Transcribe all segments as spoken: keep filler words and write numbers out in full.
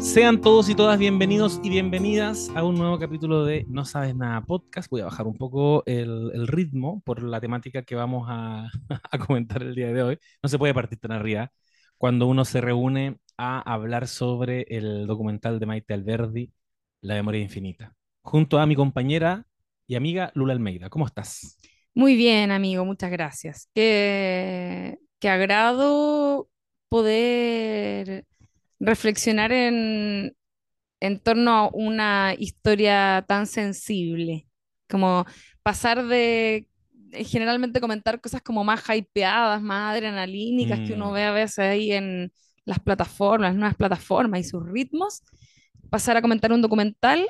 Sean todos y todas bienvenidos y bienvenidas a un nuevo capítulo de No Sabes Nada Podcast. Voy a bajar un poco el, el ritmo por la temática que vamos a, a comentar el día de hoy. No se puede partir tan arriba cuando uno se reúne a hablar sobre el documental de Maite Alberdi, La Memoria Infinita, junto a mi compañera y amiga Lula Almeida. ¿Cómo estás? Muy bien, amigo, muchas gracias. Qué, qué agrado poder reflexionar en, en torno a una historia tan sensible, como pasar de eh, generalmente comentar cosas como más hypeadas, más adrenalínicas que uno ve Mm, a veces ahí en las plataformas, las nuevas plataformas y sus ritmos, pasar a comentar un documental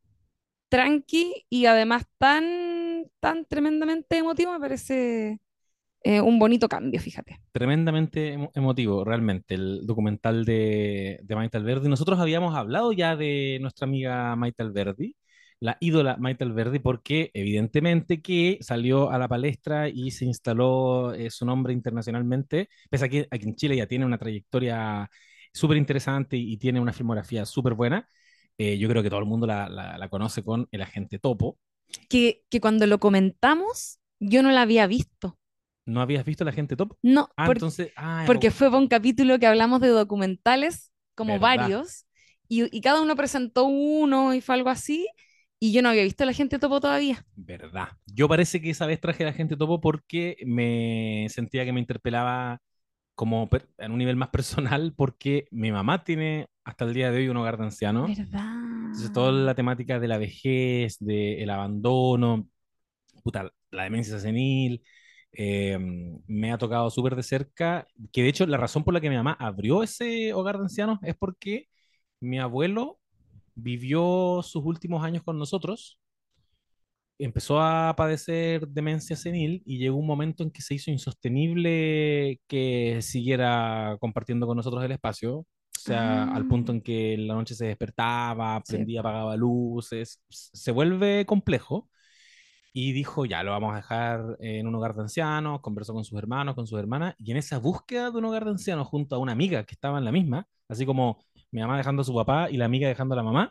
tranqui y además tan, tan tremendamente emotivo, me parece eh, un bonito cambio, fíjate. tremendamente emo- emotivo, realmente, el documental de, de Maite Alberdi. Nosotros habíamos hablado ya de nuestra amiga Maite Alberdi, la ídola Maite Alberdi, porque evidentemente que salió a la palestra y se instaló eh, su nombre internacionalmente, pese a que aquí en Chile ya tiene una trayectoria súper interesante y, y tiene una filmografía súper buena. Eh, yo creo que todo el mundo la, la- la conoce con El Agente Topo. Que, que cuando lo comentamos, yo no la había visto. ¿No habías visto El Agente Topo? No, Ah, por- entonces, ah, porque fue para un capítulo que hablamos de documentales, como verdad. varios, y, y cada uno presentó uno y fue algo así, y yo no había visto a la gente topo todavía. Verdad. Yo parece que esa vez traje a la gente topo porque me sentía que me interpelaba como per- en un nivel más personal porque mi mamá tiene hasta el día de hoy un hogar de ancianos. Entonces toda ¿Verdad? la temática de la vejez, del abandono, puta, la demencia senil, eh, me ha tocado súper de cerca, que de hecho la razón por la que mi mamá abrió ese hogar de ancianos es porque mi abuelo vivió sus últimos años con nosotros, empezó a padecer demencia senil y llegó un momento en que se hizo insostenible que siguiera compartiendo con nosotros el espacio. O sea, al punto Ah, en que en la noche se despertaba, sí. prendía, apagaba luces, se vuelve complejo y dijo, ya, lo vamos a dejar en un hogar de ancianos, conversó con sus hermanos, con sus hermanas, y en esa búsqueda de un hogar de ancianos junto a una amiga que estaba en la misma, así como mi mamá dejando a su papá y la amiga dejando a la mamá,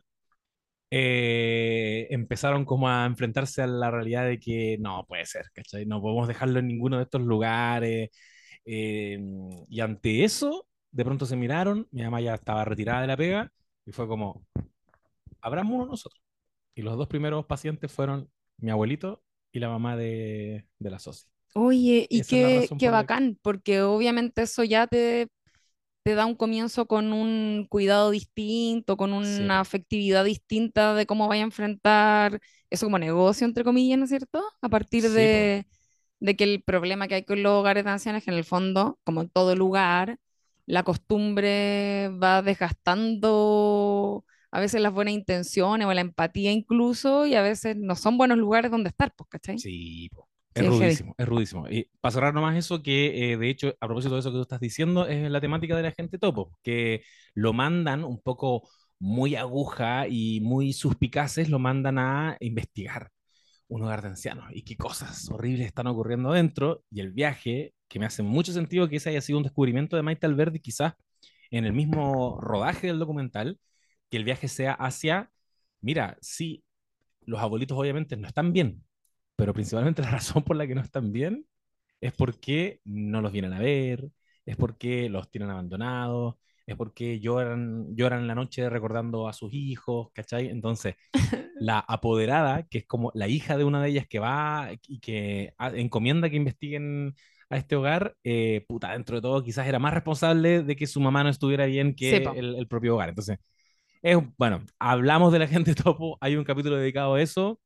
eh, empezaron como a enfrentarse a la realidad de que no puede ser, ¿cachai? No podemos dejarlo en ninguno de estos lugares. eh, y ante eso, de pronto se miraron, mi mamá ya estaba retirada de la pega y fue como, abramos nosotros. Y los dos primeros pacientes fueron mi abuelito y la mamá de, de la socia. Oye, y Esa es la qué, razón qué por la que... bacán, porque obviamente eso ya te, te da un comienzo con un cuidado distinto, con Sí, una po. afectividad distinta de cómo vaya a enfrentar eso como negocio, entre comillas, ¿no es cierto? A partir Sí, po. de, de que el problema que hay con los hogares de ancianos es que en el fondo, como en todo lugar, la costumbre va desgastando a veces las buenas intenciones o la empatía incluso, y a veces no son buenos lugares donde estar, pues, ¿cachai? Sí, po. Es Sí, es heavy. rudísimo, es rudísimo. Y para cerrar nomás eso, que eh, de hecho, a propósito de eso que tú estás diciendo, es la temática de la gente topo, que lo mandan un poco muy aguja y muy suspicaces, lo mandan a investigar un hogar de ancianos y qué cosas horribles están ocurriendo dentro. Y el viaje, que me hace mucho sentido que ese haya sido un descubrimiento de Maite Alberdi, quizás en el mismo rodaje del documental, que el viaje sea hacia, mira, sí, los abuelitos obviamente no están bien, pero principalmente la razón por la que no están bien es porque no los vienen a ver, es porque los tienen abandonados, es porque lloran, lloran en la noche recordando a sus hijos, ¿cachai? Entonces, la apoderada, que es como la hija de una de ellas que va y que a- encomienda que investiguen a este hogar, eh, puta, dentro de todo quizás era más responsable de que su mamá no estuviera bien que Sepa. el, el propio hogar. Entonces, es, bueno, hablamos de la gente topo, hay un capítulo dedicado a eso,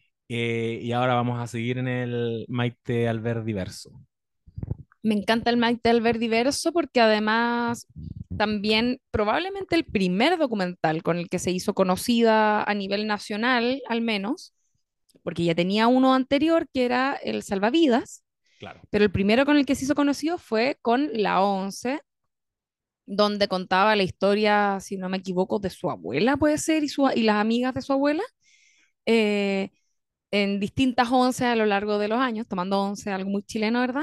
eh, y ahora vamos a seguir en el Maite Alberdi verso. Me encanta el Magdelver diverso porque además también probablemente el primer documental con el que se hizo conocida a nivel nacional, al menos, porque ya tenía uno anterior que era El Salvavidas, Claro. pero el primero con el que se hizo conocido fue con La Once, donde contaba la historia, si no me equivoco, de su abuela, puede ser, y, su, y las amigas de su abuela, eh, en distintas once a lo largo de los años, tomando once, algo muy chileno, ¿verdad?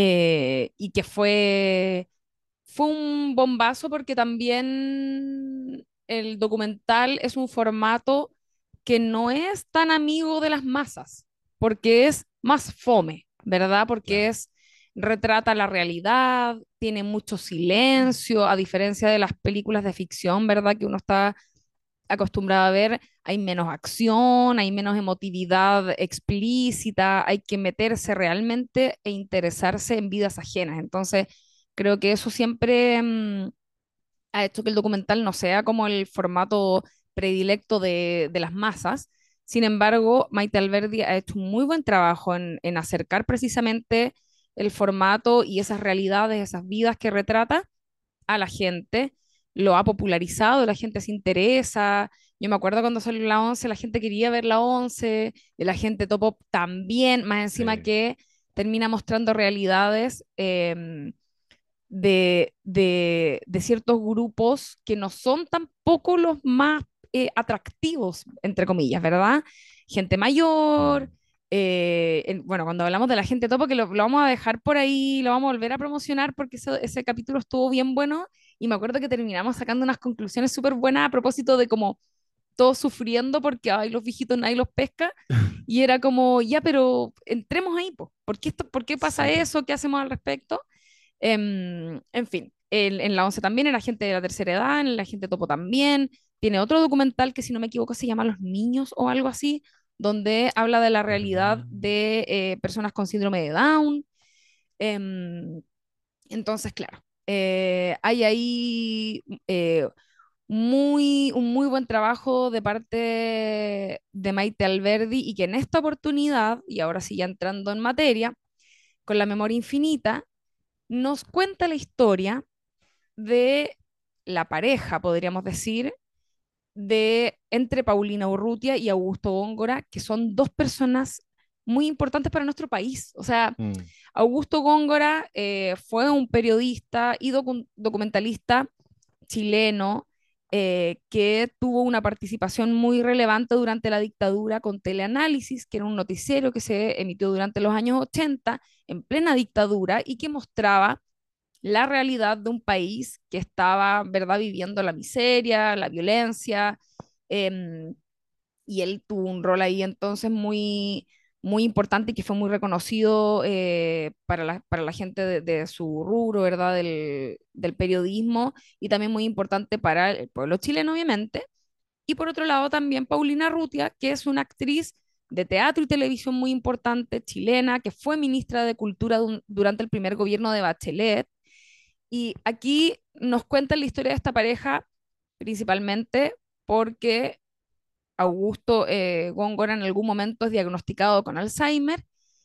Eh, y que fue, fue un bombazo porque también el documental es un formato que no es tan amigo de las masas, porque es más fome, ¿verdad? Porque Claro. es, retrata la realidad, tiene mucho silencio, a diferencia de las películas de ficción, ¿verdad? Que uno está acostumbrado a ver, hay menos acción, hay menos emotividad explícita, hay que meterse realmente e interesarse en vidas ajenas. Entonces, creo que eso siempre mm, ha hecho que el documental no sea como el formato predilecto de, de las masas. Sin embargo, Maite Alberdi ha hecho un muy buen trabajo en, en acercar precisamente el formato y esas realidades, esas vidas que retrata a la gente, lo ha popularizado, la gente se interesa. Yo me acuerdo cuando salió la once, la gente quería ver la once, y la gente topó también, más encima Sí. que termina mostrando realidades eh, de, de, de, ciertos grupos que no son tampoco los más eh, atractivos, entre comillas, ¿verdad? Gente mayor. Mm. Eh, en, bueno, cuando hablamos de la gente topo, que lo, lo, vamos a dejar por ahí, lo vamos a volver a promocionar porque eso, ese capítulo estuvo bien bueno y me acuerdo que terminamos sacando unas conclusiones súper buenas a propósito de como todos sufriendo porque ay, los viejitos nadie los pesca y era como, ya, pero entremos ahí, po. ¿Por qué, esto, ¿por qué pasa Sí, po. eso? ¿Qué hacemos al respecto? Eh, en fin, el, en la once también era gente de la tercera edad, en la gente topo también. Tiene otro documental que, si no me equivoco, se llama Los Niños o algo así, donde habla de la realidad ¿Verdad? de eh, personas con síndrome de Down. Eh, entonces, claro, eh, hay ahí eh, muy, un muy buen trabajo de parte de Maite Alberdi y que en esta oportunidad, y ahora sí ya entrando en materia, con la memoria infinita, nos cuenta la historia de la pareja, podríamos decir, de entre Paulina Urrutia y Augusto Góngora, que son dos personas muy importantes para nuestro país. O sea, Mm. Augusto Góngora eh, fue un periodista y docu documentalista chileno eh, que tuvo una participación muy relevante durante la dictadura con Teleanálisis, que era un noticiero que se emitió durante los años ochenta en plena dictadura y que mostraba la realidad de un país que estaba, ¿verdad?, viviendo la miseria, la violencia, eh, y él tuvo un rol ahí entonces muy, muy importante y que fue muy reconocido eh, para, la, para la gente de, de su rubro, ¿verdad?, del, del periodismo y también muy importante para el pueblo chileno, obviamente. Y por otro lado también Paulina Rutia, que es una actriz de teatro y televisión muy importante, chilena, que fue ministra de Cultura durante el primer gobierno de Bachelet. Y aquí nos cuentan la historia de esta pareja principalmente porque Augusto eh, Góngora en algún momento es diagnosticado con Alzheimer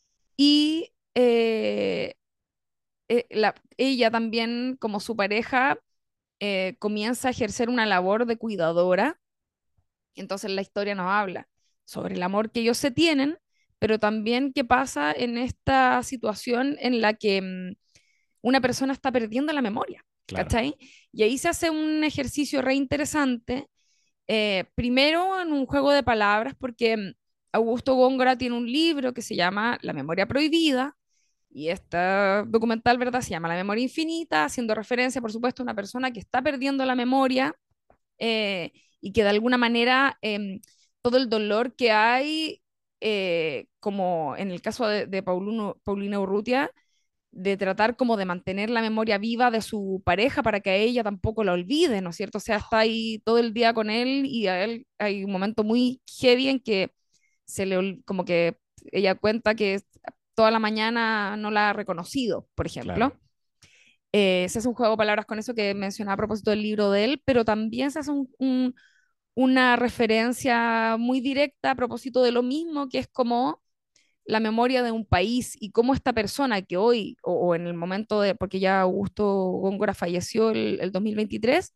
y eh, eh, la, ella también, como su pareja, eh, comienza a ejercer una labor de cuidadora. Entonces la historia nos habla sobre el amor que ellos se tienen, pero también qué pasa en esta situación en la que mm, una persona está perdiendo la memoria, Claro. ¿cachai? Y ahí se hace un ejercicio re interesante, eh, primero en un juego de palabras, porque mm, Augusto Góngora tiene un libro que se llama La memoria prohibida, y este documental, ¿verdad? Se llama La memoria infinita, haciendo referencia, por supuesto, a una persona que está perdiendo la memoria eh, y que de alguna manera eh, todo el dolor que hay, eh, como en el caso de, de Pauluno, Paulina Urrutia, de tratar como de mantener la memoria viva de su pareja para que a ella tampoco la olvide, ¿no es cierto? O sea, está ahí todo el día con él y a él hay un momento muy heavy en que se le, como que ella cuenta que toda la mañana no la ha reconocido, por ejemplo. Claro. Eh, se hace un juego de palabras con eso que mencionaba a propósito del libro de él, pero también se hace un, un, una referencia muy directa a propósito de lo mismo, que es como la memoria de un país y cómo esta persona que hoy, o, o en el momento de, porque ya Augusto Góngora falleció el, el dos mil veintitrés,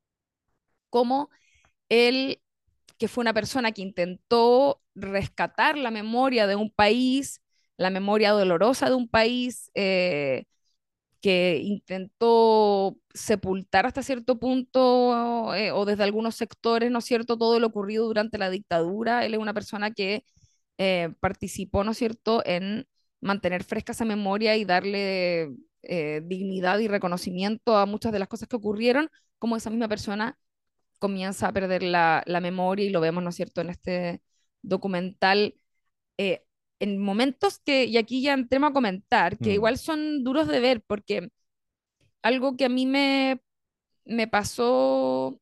cómo él, que fue una persona que intentó rescatar la memoria de un país, la memoria dolorosa de un país, eh, que intentó sepultar hasta cierto punto eh, o desde algunos sectores, ¿no es cierto?, todo lo ocurrido durante la dictadura. Él es una persona que eh, participó, ¿no es cierto?, en mantener fresca esa memoria y darle eh, dignidad y reconocimiento a muchas de las cosas que ocurrieron, como esa misma persona comienza a perder la, la memoria y lo vemos, ¿no es cierto?, en este documental, eh, en momentos que, y aquí ya entremos a comentar, que Mm, igual son duros de ver, porque algo que a mí me, me pasó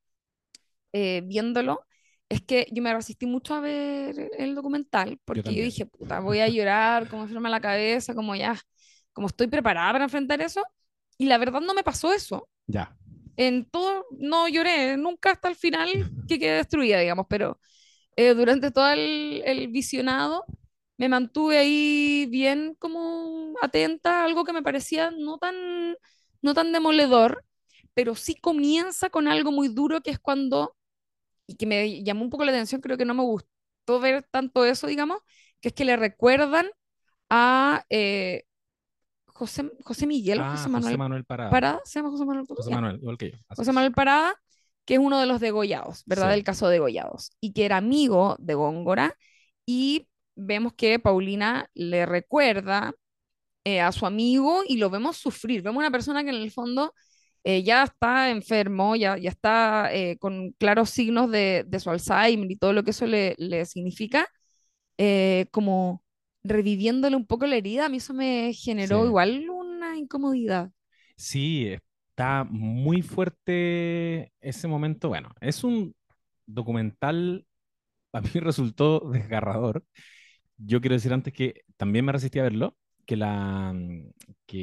eh, viéndolo, es que yo me resistí mucho a ver el documental, yo porque yo también. dije, puta, voy a llorar, como enferma la cabeza, como ya, como estoy preparada para enfrentar eso. Y la verdad no me pasó eso. Ya. En todo, no lloré, nunca hasta el final que quedé destruida, digamos, pero eh, durante todo el, el visionado me mantuve ahí bien como atenta a algo que me parecía no tan, no tan demoledor, pero sí comienza con algo muy duro que es cuando y que me llamó un poco la atención, creo que no me gustó ver tanto eso, digamos, que es que le recuerdan a eh, José, José Miguel o Ah, José José Manuel Manuel Parada. Parada, ¿se llama José Manuel Parada? José Ya. Manuel, igual que yo, así José es. Manuel Parada, que es uno de los degollados, ¿verdad? Sí, Del caso de degollados, y que era amigo de Góngora, y vemos que Paulina le recuerda eh, a su amigo y lo vemos sufrir. Vemos una persona que en el fondo eh, ya está enfermo, ya, ya está eh, con claros signos de, de su Alzheimer y todo lo que eso le, le significa, eh, como reviviéndole un poco la herida. A mí eso me generó sí. igual una incomodidad. Sí, está muy fuerte ese momento. Bueno, es un documental, a mí resultó desgarrador. Yo quiero decir antes que también me resistí a verlo, que, la, mm,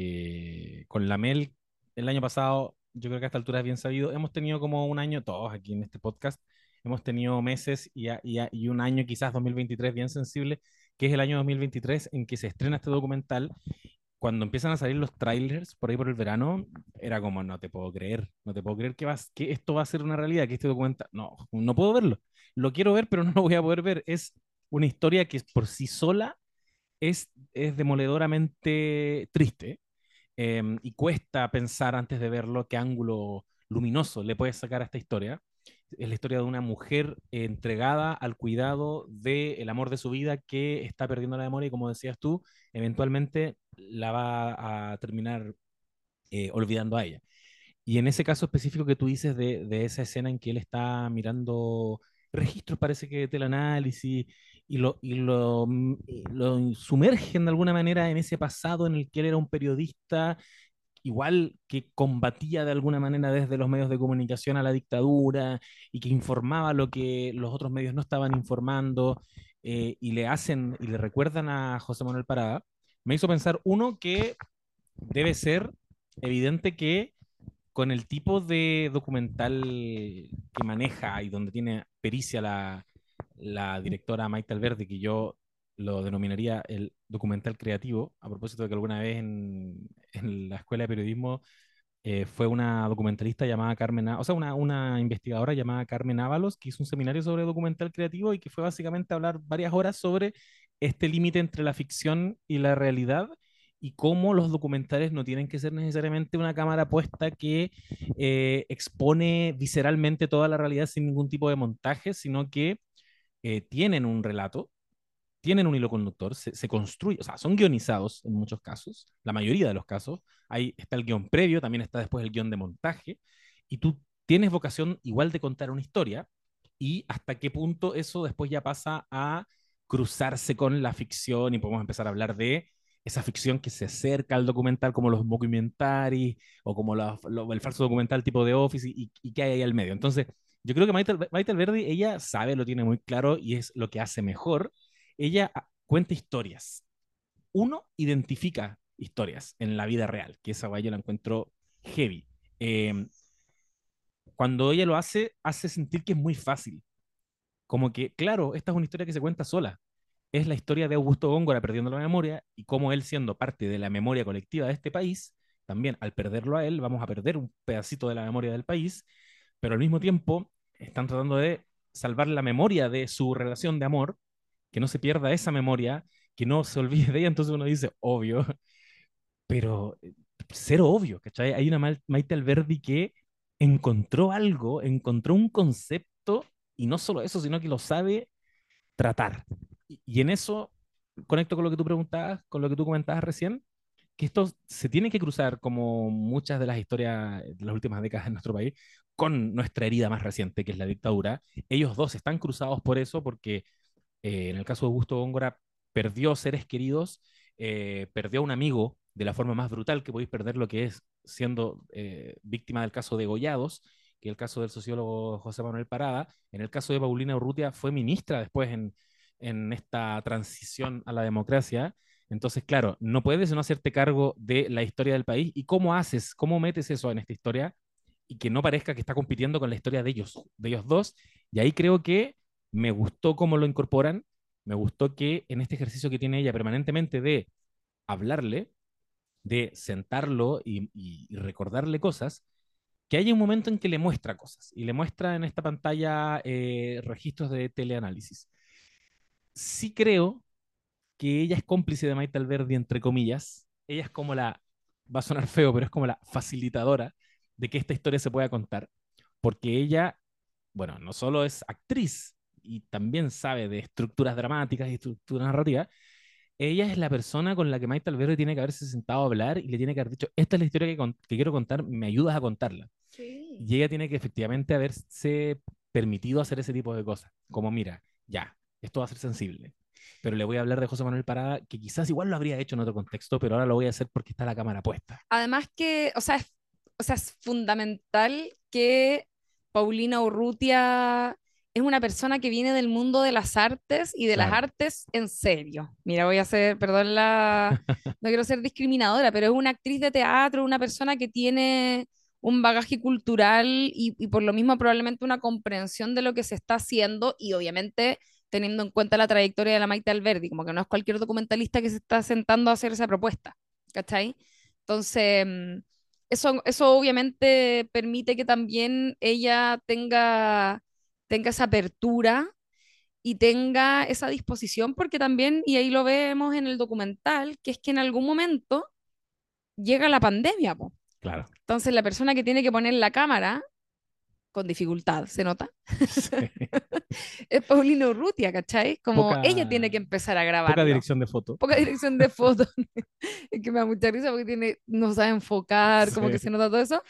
que con la Mel el año pasado, yo creo que a esta altura es bien sabido, hemos tenido como un año, todos aquí en este podcast, hemos tenido meses y, a- y, a- y un año quizás dos mil veintitrés bien sensible, que es el año dos mil veintitrés en que se estrena este documental. Cuando empiezan a salir los trailers por ahí por el verano, era como, no te puedo creer, no te puedo creer que, vas, que esto va a ser una realidad, que este documental, no, no puedo verlo. Lo quiero ver, pero no lo voy a poder ver. Es una historia que por sí sola es, es demoledoramente triste, eh, y cuesta pensar antes de verlo qué ángulo luminoso le puedes sacar a esta historia. Es la historia de una mujer eh, entregada al cuidado del amor de su vida que está perdiendo la memoria y como decías tú, eventualmente la va a terminar eh, olvidando a ella. Y en ese caso específico que tú dices de, de esa escena en que él está mirando registros, parece que de teleanálisis, y lo, y lo, mm, y lo sumergen de alguna manera en ese pasado en el que él era un periodista, igual que combatía de alguna manera desde los medios de comunicación a la dictadura y que informaba lo que los otros medios no estaban informando, eh, y le hacen y le recuerdan a José Manuel Parada, me hizo pensar, uno, que debe ser evidente que con el tipo de documental que maneja y donde tiene pericia la, la directora Maite Alberdi, que yo lo denominaría el documental creativo, a propósito de que alguna vez en, en la escuela de periodismo eh, fue una documentalista llamada Carmen, Á- o sea, una, una investigadora llamada Carmen Ábalos, que hizo un seminario sobre documental creativo y que fue básicamente hablar varias horas sobre este límite entre la ficción y la realidad y cómo los documentales no tienen que ser necesariamente una cámara puesta que eh, expone visceralmente toda la realidad sin ningún tipo de montaje, sino que eh, tienen un relato, tienen un hilo conductor, se, se construye, o sea, son guionizados en muchos casos, la mayoría de los casos. Ahí está el guión previo, también está después el guión de montaje, y tú tienes vocación igual de contar una historia, y hasta qué punto eso después ya pasa a cruzarse con la ficción, y podemos empezar a hablar de esa ficción que se acerca al documental, como los mockumentaries, o como la, lo, el falso documental tipo de Office, y, y qué hay ahí al medio. Entonces, yo creo que Maite, Maite Alberdi, ella sabe, lo tiene muy claro, y es lo que hace mejor. Ella ah, cuenta historias. Uno identifica historias en la vida real, que esa guay yo la encuentro heavy. Eh, Cuando ella lo hace, hace sentir que es muy fácil. Como que, claro, esta es una historia que se cuenta sola. Es la historia de Augusto Góngora perdiendo la memoria y cómo él, siendo parte de la memoria colectiva de este país, también al perderlo a él, vamos a perder un pedacito de la memoria del país, pero al mismo tiempo están tratando de salvar la memoria de su relación de amor, que no se pierda esa memoria, que no se olvide de ella. Entonces uno dice, obvio, pero eh, cero obvio, ¿cachai? Hay una Mal- Maite Alberdi que encontró algo, encontró un concepto, y no solo eso, sino que lo sabe tratar. Y, y en eso conecto con lo que tú preguntabas, con lo que tú comentabas recién. que esto se tiene que cruzar, como muchas de las historias de las últimas décadas en nuestro país, con nuestra herida más reciente, que es la dictadura. Ellos dos están cruzados por eso, porque eh, en el caso de Augusto Góngora, perdió seres queridos, eh, perdió a un amigo de la forma más brutal que podéis perder, lo que es siendo eh, víctima del caso de Gollados, que es el caso del sociólogo José Manuel Parada. En el caso de Paulina Urrutia, fue ministra después en, en esta transición a la democracia. Entonces, claro, no puedes no hacerte cargo de la historia del país. ¿Y cómo haces, cómo metes eso en esta historia? Y que no parezca que está compitiendo con la historia de ellos, de ellos dos. Y ahí creo que me gustó cómo lo incorporan, me gustó que en este ejercicio que tiene ella permanentemente de hablarle, de sentarlo y, y, y recordarle cosas, que haya un momento en que le muestra cosas y le muestra en esta pantalla eh, registros de teleanálisis. Sí creo que ella es cómplice de Maite Alberdi, entre comillas. Ella es como la, va a sonar feo, pero es como la facilitadora de que esta historia se pueda contar, porque ella, bueno, no solo es actriz y también sabe de estructuras dramáticas y estructuras narrativas, ella es la persona con la que Maite Alberdi tiene que haberse sentado a hablar y le tiene que haber dicho, esta es la historia que, con- que quiero contar, me ayudas a contarla. Sí. Y ella tiene que efectivamente haberse permitido hacer ese tipo de cosas, como mira, ya, esto va a ser sensible, pero le voy a hablar de José Manuel Parada, que quizás igual lo habría hecho en otro contexto, pero ahora lo voy a hacer porque está la cámara puesta. Además que, o sea, es, o sea, es fundamental que Paulina Urrutia es una persona que viene del mundo de las artes y de las Claro, artes en serio. Mira, voy a hacer, perdón la, no quiero ser discriminadora, pero es una actriz de teatro, una persona que tiene un bagaje cultural y, y por lo mismo probablemente una comprensión de lo que se está haciendo y obviamente teniendo en cuenta la trayectoria de la Maite Alberdi, como que no es cualquier documentalista que se está sentando a hacer esa propuesta, ¿cachai? Entonces, mm, eso, eso obviamente permite que también ella tenga, tenga esa apertura y tenga esa disposición, porque también, y ahí lo vemos en el documental, que es que en algún momento llega la pandemia, po. claro. Entonces la persona que tiene que poner la cámara, con dificultad, se nota, Sí. es Paulina Urrutia, ¿cachai? Como ella tiene Poca, que empezar a poca grabarlo. dirección de foto. Poca dirección de fotos, es que me da mucha risa porque tiene, no sabe enfocar, como Sí. que se nota todo eso,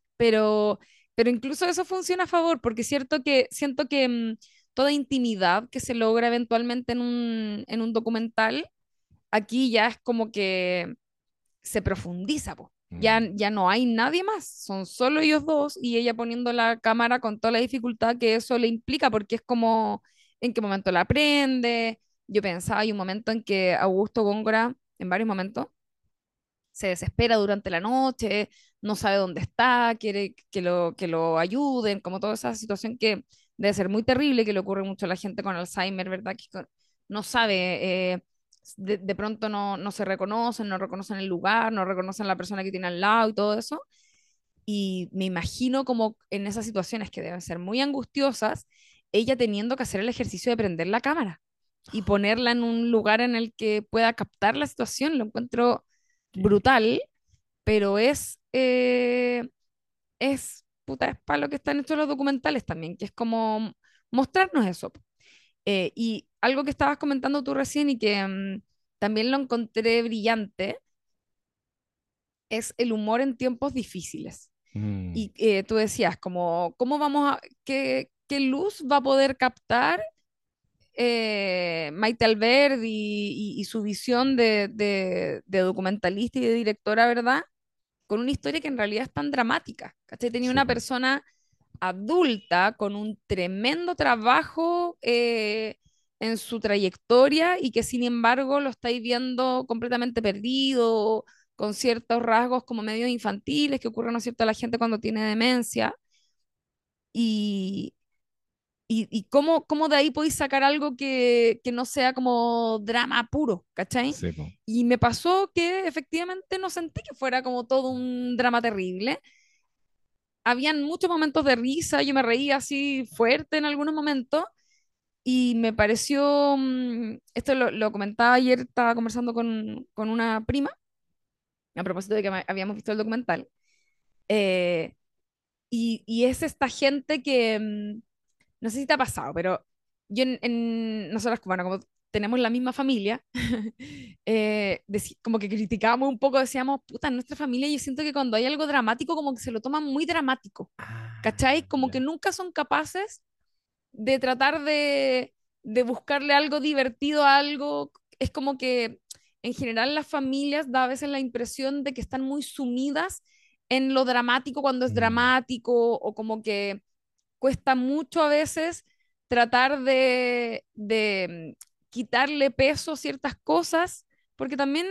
pero, pero incluso eso funciona a favor, porque es cierto que siento que mm, toda intimidad que se logra eventualmente en un, en un documental, aquí ya es como que se profundiza, po. Ya, Mm, ya no hay nadie más, son solo ellos dos y ella poniendo la cámara con toda la dificultad que eso le implica, porque es como en qué momento la aprende. Yo pensaba, hay un momento en que Augusto Góngora, en varios momentos, se desespera durante la noche, no sabe dónde está, quiere que lo, que lo ayuden, como toda esa situación que debe ser muy terrible, que le ocurre mucho a la gente con Alzheimer, ¿verdad? Que con- no sabe, eh, de, de pronto no, no se reconocen, no reconocen el lugar, no reconocen la persona que tiene al lado y todo eso. Y me imagino como en esas situaciones que deben ser muy angustiosas, ella teniendo que hacer el ejercicio de prender la cámara y ponerla en un lugar en el que pueda captar la situación. Lo encuentro qué- brutal, pero es, eh, es, puta, es para lo que están hechos los documentales también, que es como mostrarnos eso. Eh, y algo que estabas comentando tú recién y que mm, también lo encontré brillante, es el humor en tiempos difíciles. mm, Y eh, tú decías, como, ¿cómo vamos a, qué, qué luz va a poder captar eh, Maite Alberdi y, y- y su visión de, de, de documentalista y de directora, ¿verdad? Con una historia que en realidad es tan dramática. ¿Cachai? Tenía sí, una po, persona adulta con un tremendo trabajo eh, en su trayectoria y que sin embargo lo estáis viendo completamente perdido, con ciertos rasgos como medios infantiles que ocurren, ¿no es cierto?, a la gente cuando tiene demencia. Y, y, y cómo, cómo de ahí podéis sacar algo que, que no sea como drama puro, ¿cachai? sí, po. Y me pasó que efectivamente no sentí que fuera como todo un drama terrible. Habían muchos momentos de risa, yo me reía así fuerte en algunos momentos y me pareció, mm, esto lo, lo comentaba ayer, estaba conversando con, con una prima a propósito de que ma- habíamos visto el documental, eh, y, y es esta gente que, mm, no sé si te ha pasado, pero yo en, en nosotros, bueno, como tenemos la misma familia, eh, deci- como que criticábamos un poco, decíamos, puta, en nuestra familia yo siento que cuando hay algo dramático, como que se lo toman muy dramático, Ah, ¿cachai? Como que ya. nunca son capaces de tratar de, de buscarle algo divertido a algo. Es como que en general las familias da a veces la impresión de que están muy sumidas en lo dramático cuando es Mm, dramático, o como que cuesta mucho a veces tratar de, de mm, quitarle peso a ciertas cosas, porque también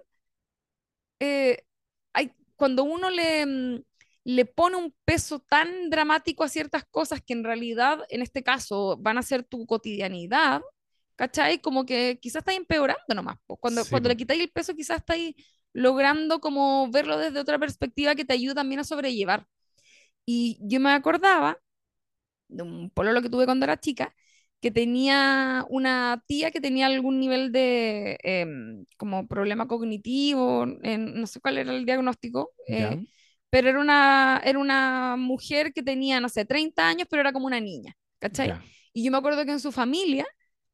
eh, hay, cuando uno le, mm, le pone un peso tan dramático a ciertas cosas que en realidad, en este caso, van a ser tu cotidianidad, ¿cachai? Como que quizás estáis empeorando nomás, po. Cuando, sí, cuando le po. quitáis el peso, quizás estáis logrando como verlo desde otra perspectiva que te ayuda también a sobrellevar. Y yo me acordaba de un pololo que tuve cuando era chica, que tenía una tía que tenía algún nivel de em, como problema cognitivo, en- no sé cuál era el diagnóstico, Ya, eh, pero era una, era una mujer que tenía, no sé, treinta años, pero era como una niña, ¿cachai? ya. Y yo me acuerdo que en su familia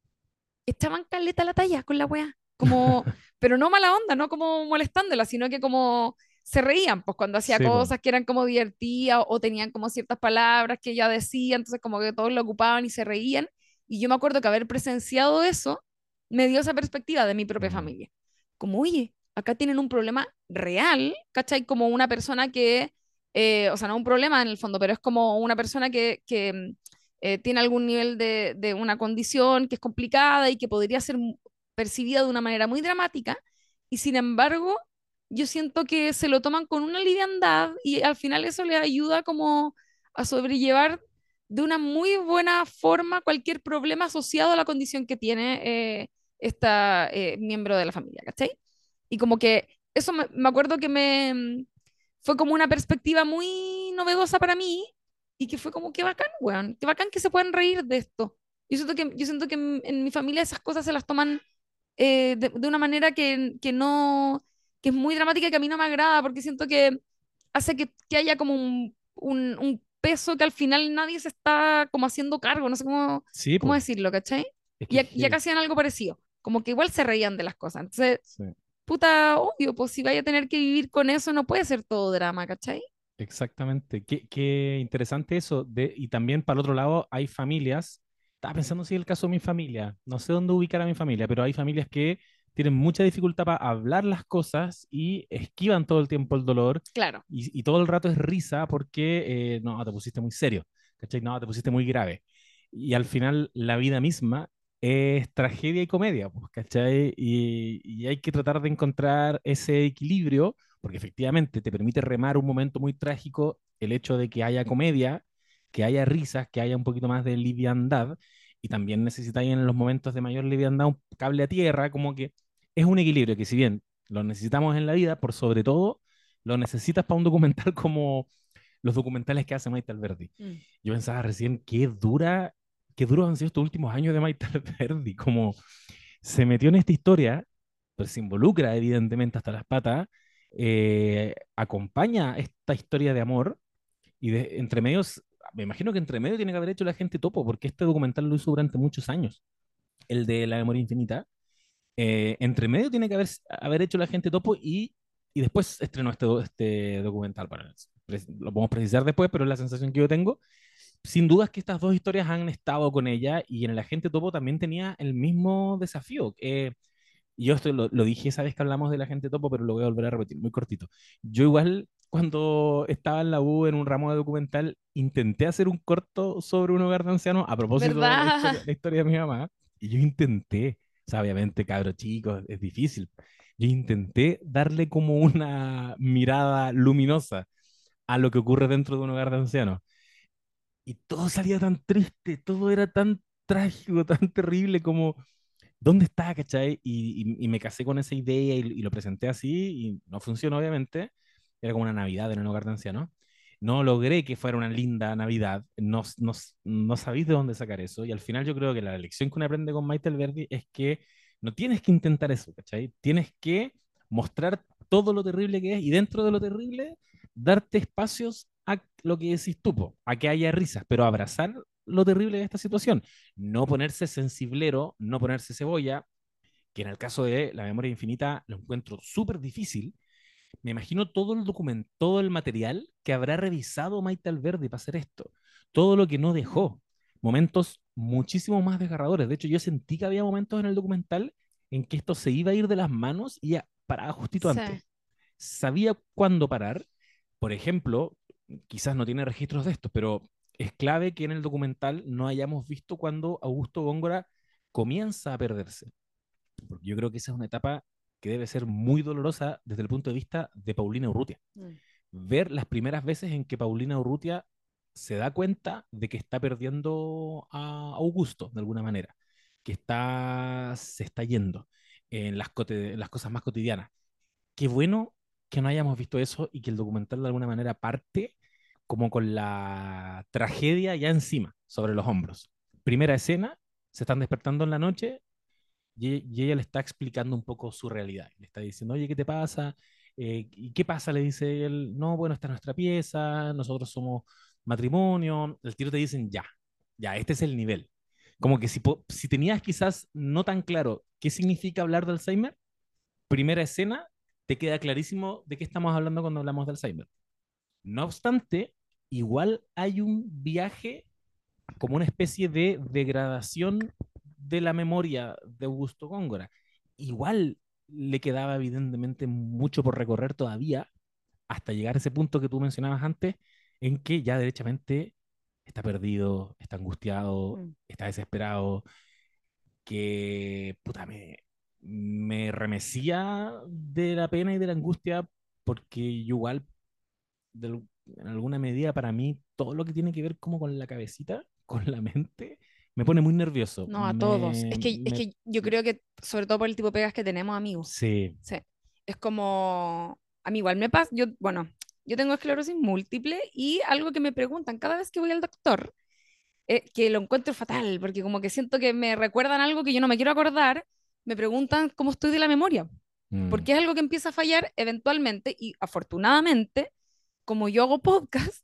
echaban caleta a la talla con la weá, como, pero no mala onda, no como molestándola, sino que como se reían, pues cuando hacía Sí, po. cosas que eran como divertidas, o, o tenían como ciertas palabras que ella decía, entonces como que todos lo ocupaban y se reían. Y yo me acuerdo que haber presenciado eso me dio esa perspectiva de mi propia Mm, familia. Como, oye, acá tienen un problema real, ¿cachai? Como una persona que, eh, o sea, no un problema en el fondo, pero es como una persona que, que eh, tiene algún nivel de, de una condición que es complicada y que podría ser mu- percibida de una manera muy dramática, y sin embargo, yo siento que se lo toman con una liviandad, y al final eso les ayuda como a sobrellevar de una muy buena forma cualquier problema asociado a la condición que tiene eh, esta eh, miembro de la familia, ¿cachai? Y como que eso me, me acuerdo que me mm, fue como una perspectiva muy novedosa para mí, y que fue como, qué bacán, weón, qué bacán que se puedan reír de esto. Yo siento que, yo siento que en, en mi familia esas cosas se las toman eh, de, de una manera que, que no, que es muy dramática, y que a mí no me agrada, porque siento que hace que, que haya como un, un, un peso que al final nadie se está como haciendo cargo, no sé cómo, sí, cómo po. decirlo, ¿cachai? Es que Y, es ac- y acá heavy. hacían algo parecido, como que igual se reían de las cosas. Entonces, Sí. puta, obvio, pues si vaya a tener que vivir con eso, no puede ser todo drama, ¿cachai? Exactamente. Qué, qué interesante eso. De, y también, para el otro lado, hay familias. Estaba pensando si es el caso de mi familia. No sé dónde ubicar a mi familia, pero hay familias que tienen mucha dificultad para hablar las cosas y esquivan todo el tiempo el dolor, Claro. y, y todo el rato es risa porque eh, no, te pusiste muy serio, ¿cachai? No, te pusiste muy grave. Y al final la vida misma es tragedia y comedia, pues, ¿cachai? Y, y hay que tratar de encontrar ese equilibrio, porque efectivamente te permite remar un momento muy trágico el hecho de que haya comedia, que haya risas, que haya un poquito más de liviandad, y también necesitáis en los momentos de mayor liviandad un cable a tierra, como que es un equilibrio que si bien lo necesitamos en la vida, por sobre todo lo necesitas para un documental como los documentales que hace Maite Alberdi. Mm. Yo pensaba recién qué dura, qué duros han sido estos últimos años de Maite Alberdi, como se metió en esta historia, pues se involucra evidentemente hasta las patas, eh, acompaña esta historia de amor, y de, entre medios, me imagino que entre medio tiene que haber hecho la gente topo, porque este documental lo hizo durante muchos años, el de La Memoria Infinita. Eh, entre medio tiene que haber, haber hecho la gente topo, y, y después estrenó este, este documental. Para, lo podemos precisar después, pero es la sensación que yo tengo. Sin dudas que estas dos historias han estado con ella, y en el Agente Topo también tenía el mismo desafío. Eh, yo esto lo, lo dije esa vez que hablamos del Agente Topo, pero lo voy a volver a repetir, muy cortito. Yo igual, cuando estaba en la U en un ramo de documental, intenté hacer un corto sobre un hogar de ancianos a propósito de la ¿Verdad? historia, la historia de mi mamá, y yo intenté, o sea, obviamente, cabros chicos, es difícil. Yo intenté darle como una mirada luminosa a lo que ocurre dentro de un hogar de ancianos. Y todo salía tan triste, todo era tan trágico, tan terrible, como, ¿dónde está, cachai? Y, y- y me casé con esa idea, y, y lo presenté así, y no funcionó, obviamente. Era como una Navidad en un hogar de ancianos. No logré que fuera una linda Navidad, no, no, no sabéis de dónde sacar eso, y al final yo creo que la lección que uno aprende con Maite Alberdi es que no tienes que intentar eso, ¿cachai? Tienes que mostrar todo lo terrible que es, y dentro de lo terrible, darte espacios a lo que decís tú, po, a que haya risas, pero abrazar lo terrible de esta situación. No ponerse sensiblero, no ponerse cebolla, que en el caso de La Memoria Infinita lo encuentro súper difícil. Me imagino todo el documento, todo el material que habrá revisado Maite Alberdi para hacer esto, todo lo que no dejó, momentos muchísimo más desgarradores. De hecho, yo sentí que había momentos en el documental en que esto se iba a ir de las manos y ya paraba justito Sí. antes. Sabía cuándo parar. Por ejemplo, quizás no tiene registros de esto, pero es clave que en el documental no hayamos visto cuando Augusto Góngora comienza a perderse. Porque yo creo que esa es una etapa que debe ser muy dolorosa desde el punto de vista de Paulina Urrutia. Mm. Ver las primeras veces en que Paulina Urrutia se da cuenta de que está perdiendo a Augusto de alguna manera, que está, se está yendo en las, cote, en las cosas más cotidianas. Qué bueno que no hayamos visto eso y que el documental de alguna manera parte como con la tragedia ya encima, sobre los hombros. Primera escena, se están despertando en la noche y, y ella le está explicando un poco su realidad. Le está diciendo, oye, ¿qué te pasa? Eh, ¿Y qué pasa? Le dice él, no, bueno, esta es nuestra pieza, nosotros somos matrimonio. El tiro te dicen, ya, ya, este es el nivel. Como que si, si tenías quizás no tan claro qué significa hablar de Alzheimer, primera escena, te queda clarísimo de qué estamos hablando cuando hablamos de Alzheimer. No obstante, igual hay un viaje como una especie de degradación de la memoria de Augusto Góngora. Igual le quedaba evidentemente mucho por recorrer todavía hasta llegar a ese punto que tú mencionabas antes, en que ya derechamente está perdido, está angustiado, Mm. está desesperado, que puta, me, me remecía de la pena y de la angustia, porque yo igual, de, en alguna medida, para mí, todo lo que tiene que ver como con la cabecita, con la mente, me pone muy nervioso. No, a todos. Me, Es que, es me, que yo creo que, sobre todo por el tipo de pegas que tenemos, amigos. sí. Sí. Es como, a mí igual me pasa, yo, bueno, yo tengo esclerosis múltiple y algo que me preguntan cada vez que voy al doctor, eh, que lo encuentro fatal, porque como que siento que me recuerdan algo que yo no me quiero acordar, me preguntan cómo estoy de la memoria, Mm, porque es algo que empieza a fallar eventualmente y afortunadamente, como yo hago podcast,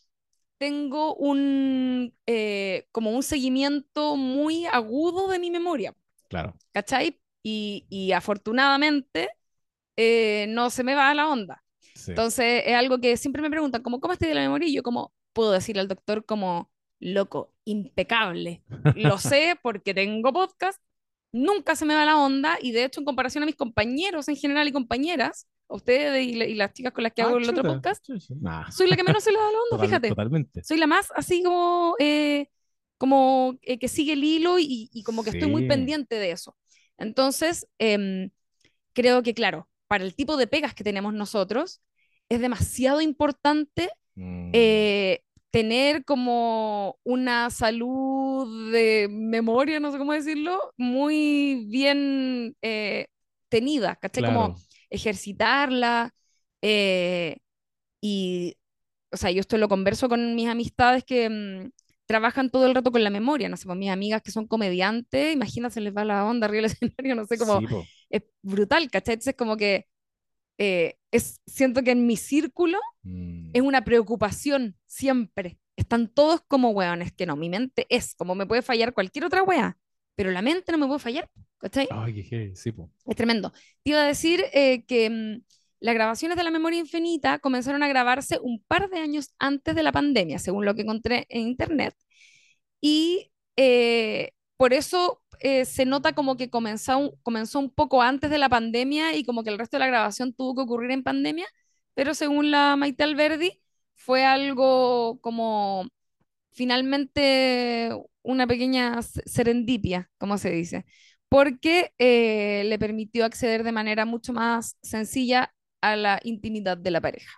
tengo un, eh, como un seguimiento muy agudo de mi memoria, claro. ¿cachai? Y, y afortunadamente eh, no se me va la onda. Sí. Entonces es algo que siempre me preguntan, como, ¿cómo estoy de la memoria? Y yo como puedo decirle al doctor como, loco, impecable. Lo sé porque tengo podcast, nunca se me va la onda y de hecho en comparación a mis compañeros en general y compañeras, a ustedes y, la- y las chicas con las que Ah, hago el otro chuta. podcast, Chucha. Nah, soy la que menos se le da la onda, total, fíjate. totalmente. Soy la más así como, eh, como eh, que sigue el hilo y, y como que estoy muy Sí. pendiente de eso. Entonces, em, creo que, claro, para el tipo de pegas que tenemos nosotros, es demasiado importante Mm, eh, tener como una salud de memoria, no sé cómo decirlo, muy bien eh, tenida, ¿cachai? Como claro. ejercitarla eh, y, o sea, yo esto lo converso con mis amistades que mm, trabajan todo el rato con la memoria, no sé, con mis amigas que son comediantes, imagínate, se les va la onda arriba del escenario, no sé, como Sí, po. es brutal, ¿cachai? Entonces como que eh, es, siento que en mi círculo es Mm. una preocupación siempre. Están todos como hueones, que no, mi mente es como me puede fallar cualquier otra hueá, pero la mente no me puede fallar, ¿cachai? Ay, qué heavy, sí, po. Es tremendo. Te iba a decir eh, que mm, las grabaciones de La Memoria Infinita comenzaron a grabarse un par de años antes de la pandemia, según lo que encontré en internet, y eh, por eso eh, se nota como que comenzó un, comenzó un poco antes de la pandemia y como que el resto de la grabación tuvo que ocurrir en pandemia, pero según la Maite Alberdi fue algo como finalmente una pequeña serendipia, como se dice, porque eh, le permitió acceder de manera mucho más sencilla a la intimidad de la pareja.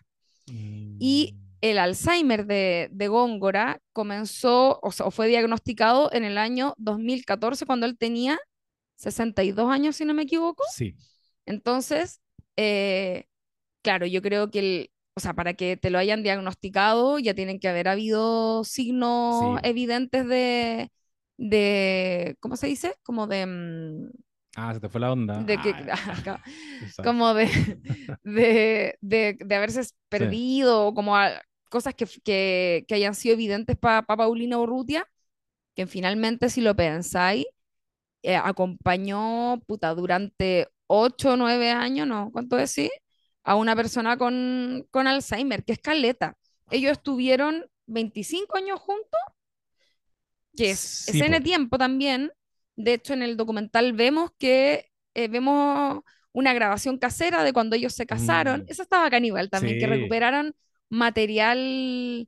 Y Mm. el Alzheimer de, de Góngora comenzó, o sea, o fue diagnosticado en el año dos mil catorce, cuando él tenía sesenta y dos años, si no me equivoco. Sí, Entonces, eh, claro, yo creo que el, o sea, para que te lo hayan diagnosticado, ya tienen que haber habido signos sí. evidentes de, de, ¿cómo se dice? Como de, mm, Ah, se te fue la onda. de que, Ah, acá, esa. como de, de, de, de haberse Sí. perdido, o como a- cosas que, que, que hayan sido evidentes para pa Paulina Urrutia, que finalmente, si lo pensáis, eh, acompañó, puta, durante ocho o nueve años, ¿no? ¿Cuánto decís? A una persona con, con Alzheimer, que es caleta. Ellos estuvieron veinticinco años juntos, que es Sí, ese po. tiempo también. De hecho, en el documental vemos que eh, vemos una grabación casera de cuando ellos se casaron. Mm, Eso estaba caníbal también, que sí, recuperaron material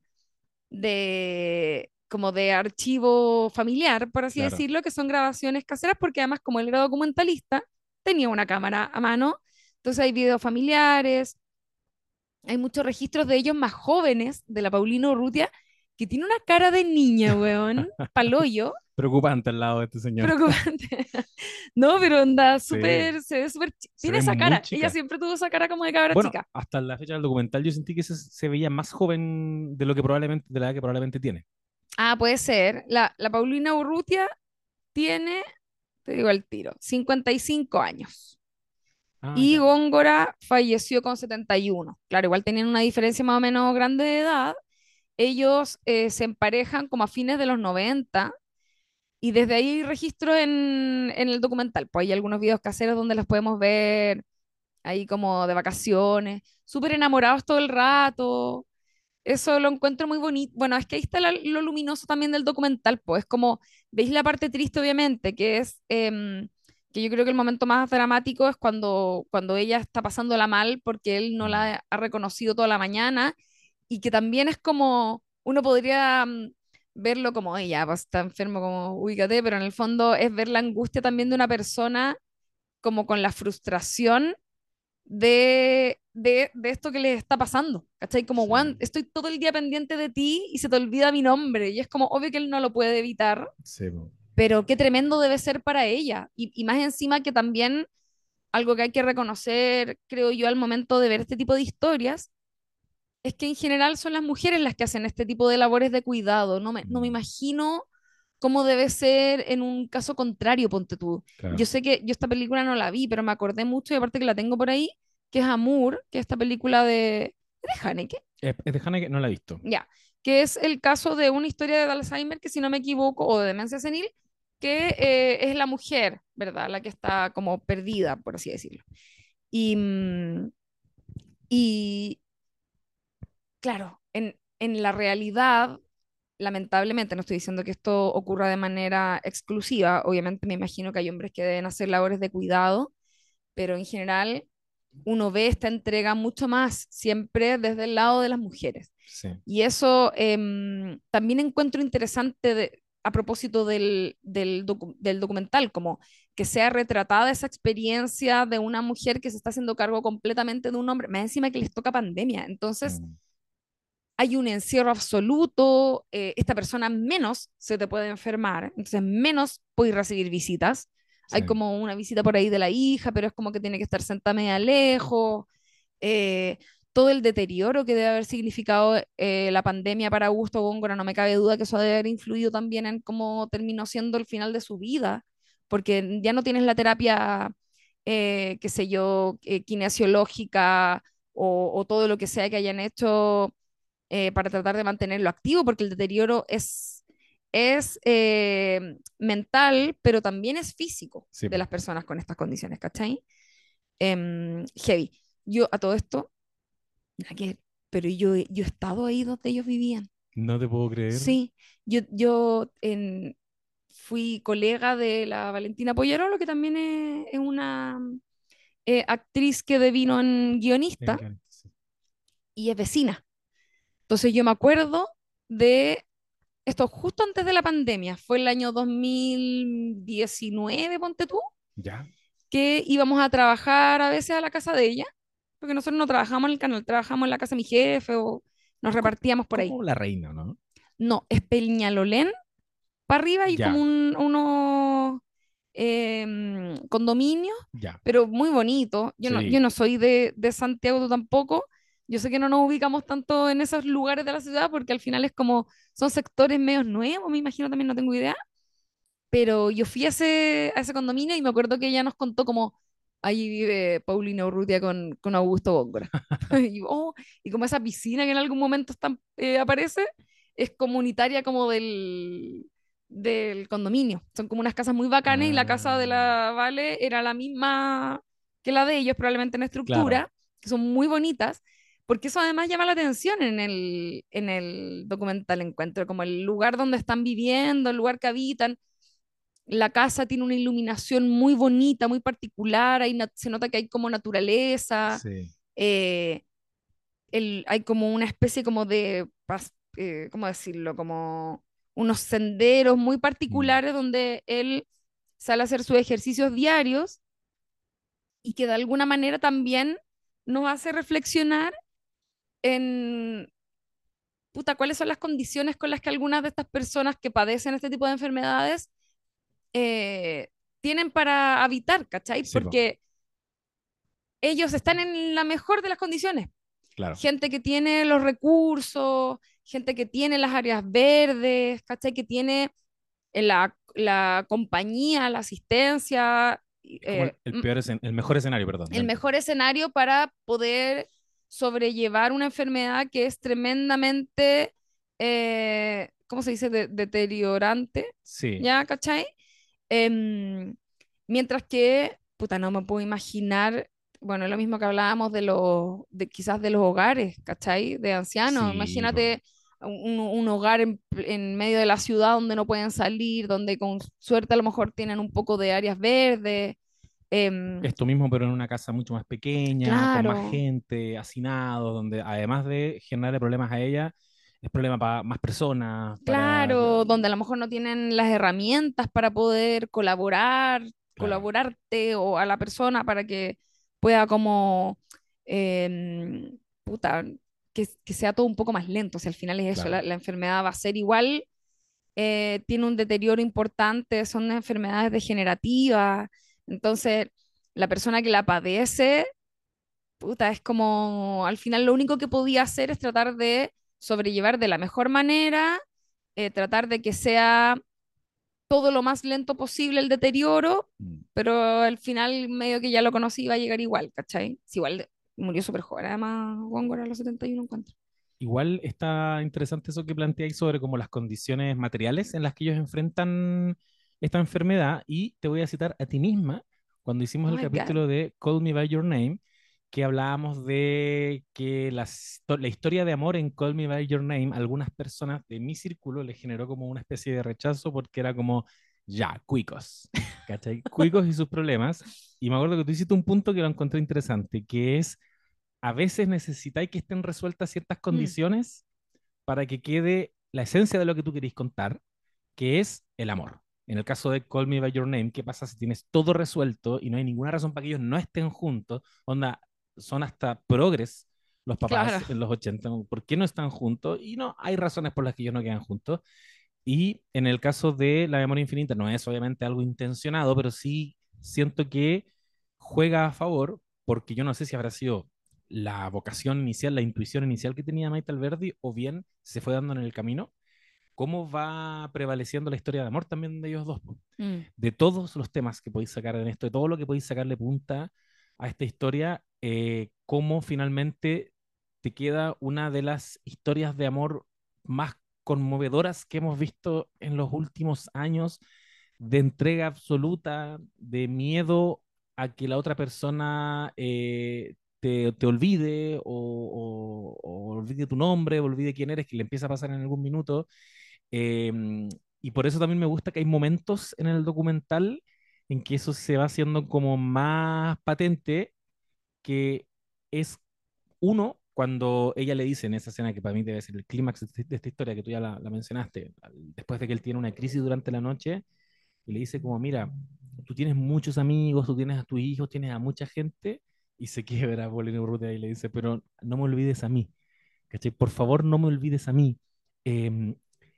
de como de archivo familiar, por así claro. decirlo, que son grabaciones caseras, porque además como él era documentalista, tenía una cámara a mano, entonces hay videos familiares, hay muchos registros de ellos más jóvenes, de la Paulina Urrutia, que tiene una cara de niña, weón, paloyo, Preocupante al lado de este señor. preocupante. No, pero anda Sí, súper, se ve súper, chi- se tiene ve esa muy cara, ella chica. siempre tuvo esa cara como de cabra Bueno, chica. hasta la fecha del documental yo sentí que se, se veía más joven de lo que probablemente, de la edad que probablemente tiene. Ah, puede ser. La, la Paulina Urrutia tiene, te digo el tiro, cincuenta y cinco años. Ah, Y ya. Góngora falleció con setenta y uno. Claro, igual tenían una diferencia más o menos grande de edad. Ellos eh, se emparejan como a fines de los noventa y desde ahí hay registro en, en el documental. Pues hay algunos videos caseros donde los podemos ver ahí como de vacaciones, súper enamorados todo el rato. Eso lo encuentro muy bonito. Bueno, es que ahí está la- lo luminoso también del documental, pues como, veis la parte triste, obviamente, que es em, que yo creo que el momento más dramático es cuando, cuando ella está pasándola mal porque él no Mm, la ha reconocido toda la mañana y que también es como, uno podría mm, verlo como ella, pues está enfermo, como ubícate, pero en el fondo es ver la angustia también de una persona como con la frustración de, de, de esto que les está pasando. ¿Cachai? Como, Juan, sí, estoy todo el día pendiente de ti y se te olvida mi nombre. Y es como, obvio que él no lo puede evitar, sí, po. pero qué tremendo debe ser para ella. Y, y más encima que también algo que hay que reconocer, creo yo, al momento de ver este tipo de historias, es que en general son las mujeres las que hacen este tipo de labores de cuidado. No me, no me Mm, imagino cómo debe ser en un caso contrario, ponte tú. Yo claro. sé que yo esta película no la vi, pero me acordé mucho y aparte que la tengo por ahí, que es Amour, que es esta película de, de Haneke, Es, es de Haneke, no la he visto. ya, que es el caso de una historia de Alzheimer, que si no me equivoco, o de demencia senil, que eh, es la mujer, ¿verdad? La que está como perdida, por así decirlo. Y, mm, y claro, en, en la realidad, lamentablemente, no estoy diciendo que esto ocurra de manera exclusiva, obviamente me imagino que hay hombres que deben hacer labores de cuidado, pero en general uno ve esta entrega mucho más siempre desde el lado de las mujeres. Sí. Y eso em, también encuentro interesante de- a propósito del, del, docu- del documental, como que sea retratada esa experiencia de una mujer que se está haciendo cargo completamente de un hombre, más encima que les toca pandemia. Entonces, Mm, hay un encierro absoluto, eh, esta persona menos se te puede enfermar, entonces menos puedes recibir visitas. Hay sí. como una visita por ahí de la hija, pero es como que tiene que estar sentada media lejos. eh, Todo el deterioro que debe haber significado eh, la pandemia para Augusto Góngora, no me cabe duda que eso debe haber influido también en cómo terminó siendo el final de su vida, porque ya no tienes la terapia, eh, qué sé yo, eh, kinesiológica o, o todo lo que sea que hayan hecho eh, para tratar de mantenerlo activo, porque el deterioro es, es eh, mental, pero también es físico Sí, de po. las personas con estas condiciones, ¿cachai? Em, heavy. Yo a todo esto, nada que- pero yo, yo he estado ahí donde ellos vivían. No te puedo creer. Sí, yo, yo en, fui colega de la Valentina Poyarolo, que también es, es una eh, actriz que devino en guionista Venga, sí. y es vecina. Entonces yo me acuerdo de esto justo antes de la pandemia, fue el año dos mil diecinueve, ponte tú, Ya. que íbamos a trabajar a veces a la casa de ella, porque nosotros no trabajamos en el canal, trabajamos en la casa de mi jefe o nos Es co- repartíamos por ahí. como la reina, ¿no? No, es Peñalolén para arriba y como Ya, un, unos em, condominios, ya. pero muy bonito. Yo no, yo Sí, no soy de, de Santiago tampoco. Yo sé que no nos ubicamos tanto en esos lugares de la ciudad porque al final es como, son sectores medios nuevos, me imagino también, no tengo idea. Pero yo fui a ese, a ese condominio y me acuerdo que ella nos contó como, ahí vive Paulina Urrutia con, con Augusto Góngora. Y, oh, y como esa piscina que en algún momento está, eh, aparece, es comunitaria como del, del condominio. Son como unas casas muy bacanas y la casa de Ah, la Vale era la misma que la de ellos, probablemente en claro, estructura, que son muy bonitas, porque eso además llama la atención en el, en el documental encuentro, como el lugar donde están viviendo, el lugar que habitan. La casa tiene una iluminación muy bonita, muy particular, ahí na- se nota que hay como naturaleza, sí. eh, el, hay como una especie como de, pas- eh, ¿cómo decirlo? Como unos senderos muy Mm, particulares donde él sale a hacer sus ejercicios diarios y que de alguna manera también nos hace reflexionar en, puta, cuáles son las condiciones con las que algunas de estas personas que padecen este tipo de enfermedades eh, tienen para habitar, ¿cachai? sí, po, Porque ellos están en la mejor de las condiciones. claro, Gente que tiene los recursos, gente que tiene las áreas verdes, ¿cachai? Que tiene la, la compañía, la asistencia, es como eh, el, el m- peor escen- el mejor escenario, perdón, el dentro. mejor escenario para poder sobrellevar una enfermedad que es tremendamente, eh, ¿cómo se dice? De- deteriorante, Sí, ¿ya? ¿Cachai? Em, Mientras que, puta, no me puedo imaginar, bueno, es lo mismo que hablábamos de los, de quizás de los hogares, ¿cachai? De ancianos. sí, po. Imagínate un, un hogar en, en medio de la ciudad donde no pueden salir, donde con suerte a lo mejor tienen un poco de áreas verdes. Em, Esto mismo, pero en una casa mucho más pequeña, con más claro, gente, hacinados, donde además de generarle problemas a ella, es problema para más personas, para... claro, donde a lo mejor no tienen las herramientas para poder colaborar, Claro, colaborarte o a la persona para que pueda como, em, puta, que, que sea todo un poco más lento. O sea, al final es eso, la, claro, la enfermedad va a ser igual, eh, tiene un deterioro importante, son enfermedades degenerativas. Entonces, la persona que la padece, puta, es como, al final lo único que podía hacer es tratar de sobrellevar de la mejor manera, eh, tratar de que sea todo lo más lento posible el deterioro, mm. pero al final medio que ya lo conocí iba a llegar igual, ¿cachai? Sí, igual murió súper joven, además Góngora a los setenta y uno encuentro. Igual está interesante eso que planteáis sobre como las condiciones materiales en las que ellos enfrentan esta enfermedad y te voy a citar a ti misma cuando Oh hicimos el my God. capítulo de Call Me By Your Name, que hablábamos de que la, histo- la historia de amor en Call Me By Your Name, algunas personas de mi círculo les generó como una especie de rechazo porque era como, ya, cuicos, ¿cachai? Cuicos y sus problemas. Y me acuerdo que tú hiciste un punto que lo encontré interesante, que es a veces necesitáis que estén resueltas ciertas Mm, condiciones para que quede la esencia de lo que tú queréis contar, que es el amor. En el caso de Call Me By Your Name, ¿qué pasa si tienes todo resuelto y no hay ninguna razón para que ellos no estén juntos? Onda, son hasta progres los claro. papás en los ochenta, ¿por qué no están juntos? Y no, hay razones por las que ellos no quedan juntos. Y en el caso de La Memoria Infinita, no es obviamente algo intencionado, pero sí siento que juega a favor, porque yo no sé si habrá sido la vocación inicial, la intuición inicial que tenía Maite Alberdi, o bien se fue dando en el camino, cómo va prevaleciendo la historia de amor también de ellos dos, po. Mm, De todos los temas que podéis sacar en esto, de todo lo que podéis sacarle punta a esta historia, eh, cómo finalmente te queda una de las historias de amor más conmovedoras que hemos visto en los últimos años, de entrega absoluta, de miedo a que la otra persona eh, te, te olvide o, o- o olvide tu nombre, o olvide quién eres, que le empieza a pasar en algún minuto. Eh, y por eso también me gusta que hay momentos en el documental en que eso se va haciendo como más patente, que es uno, cuando ella le dice en esa escena que para mí debe ser el clímax de, este- de esta historia que tú ya la, la mencionaste, al- después de que él tiene una crisis durante la noche, y le dice como, mira, tú tienes muchos amigos, tú tienes a tus hijos, tienes a mucha gente, y se quiebra Paulina Urrutia y le dice, pero no me olvides a mí, ¿cachai? Por favor, no me olvides a mí. Em,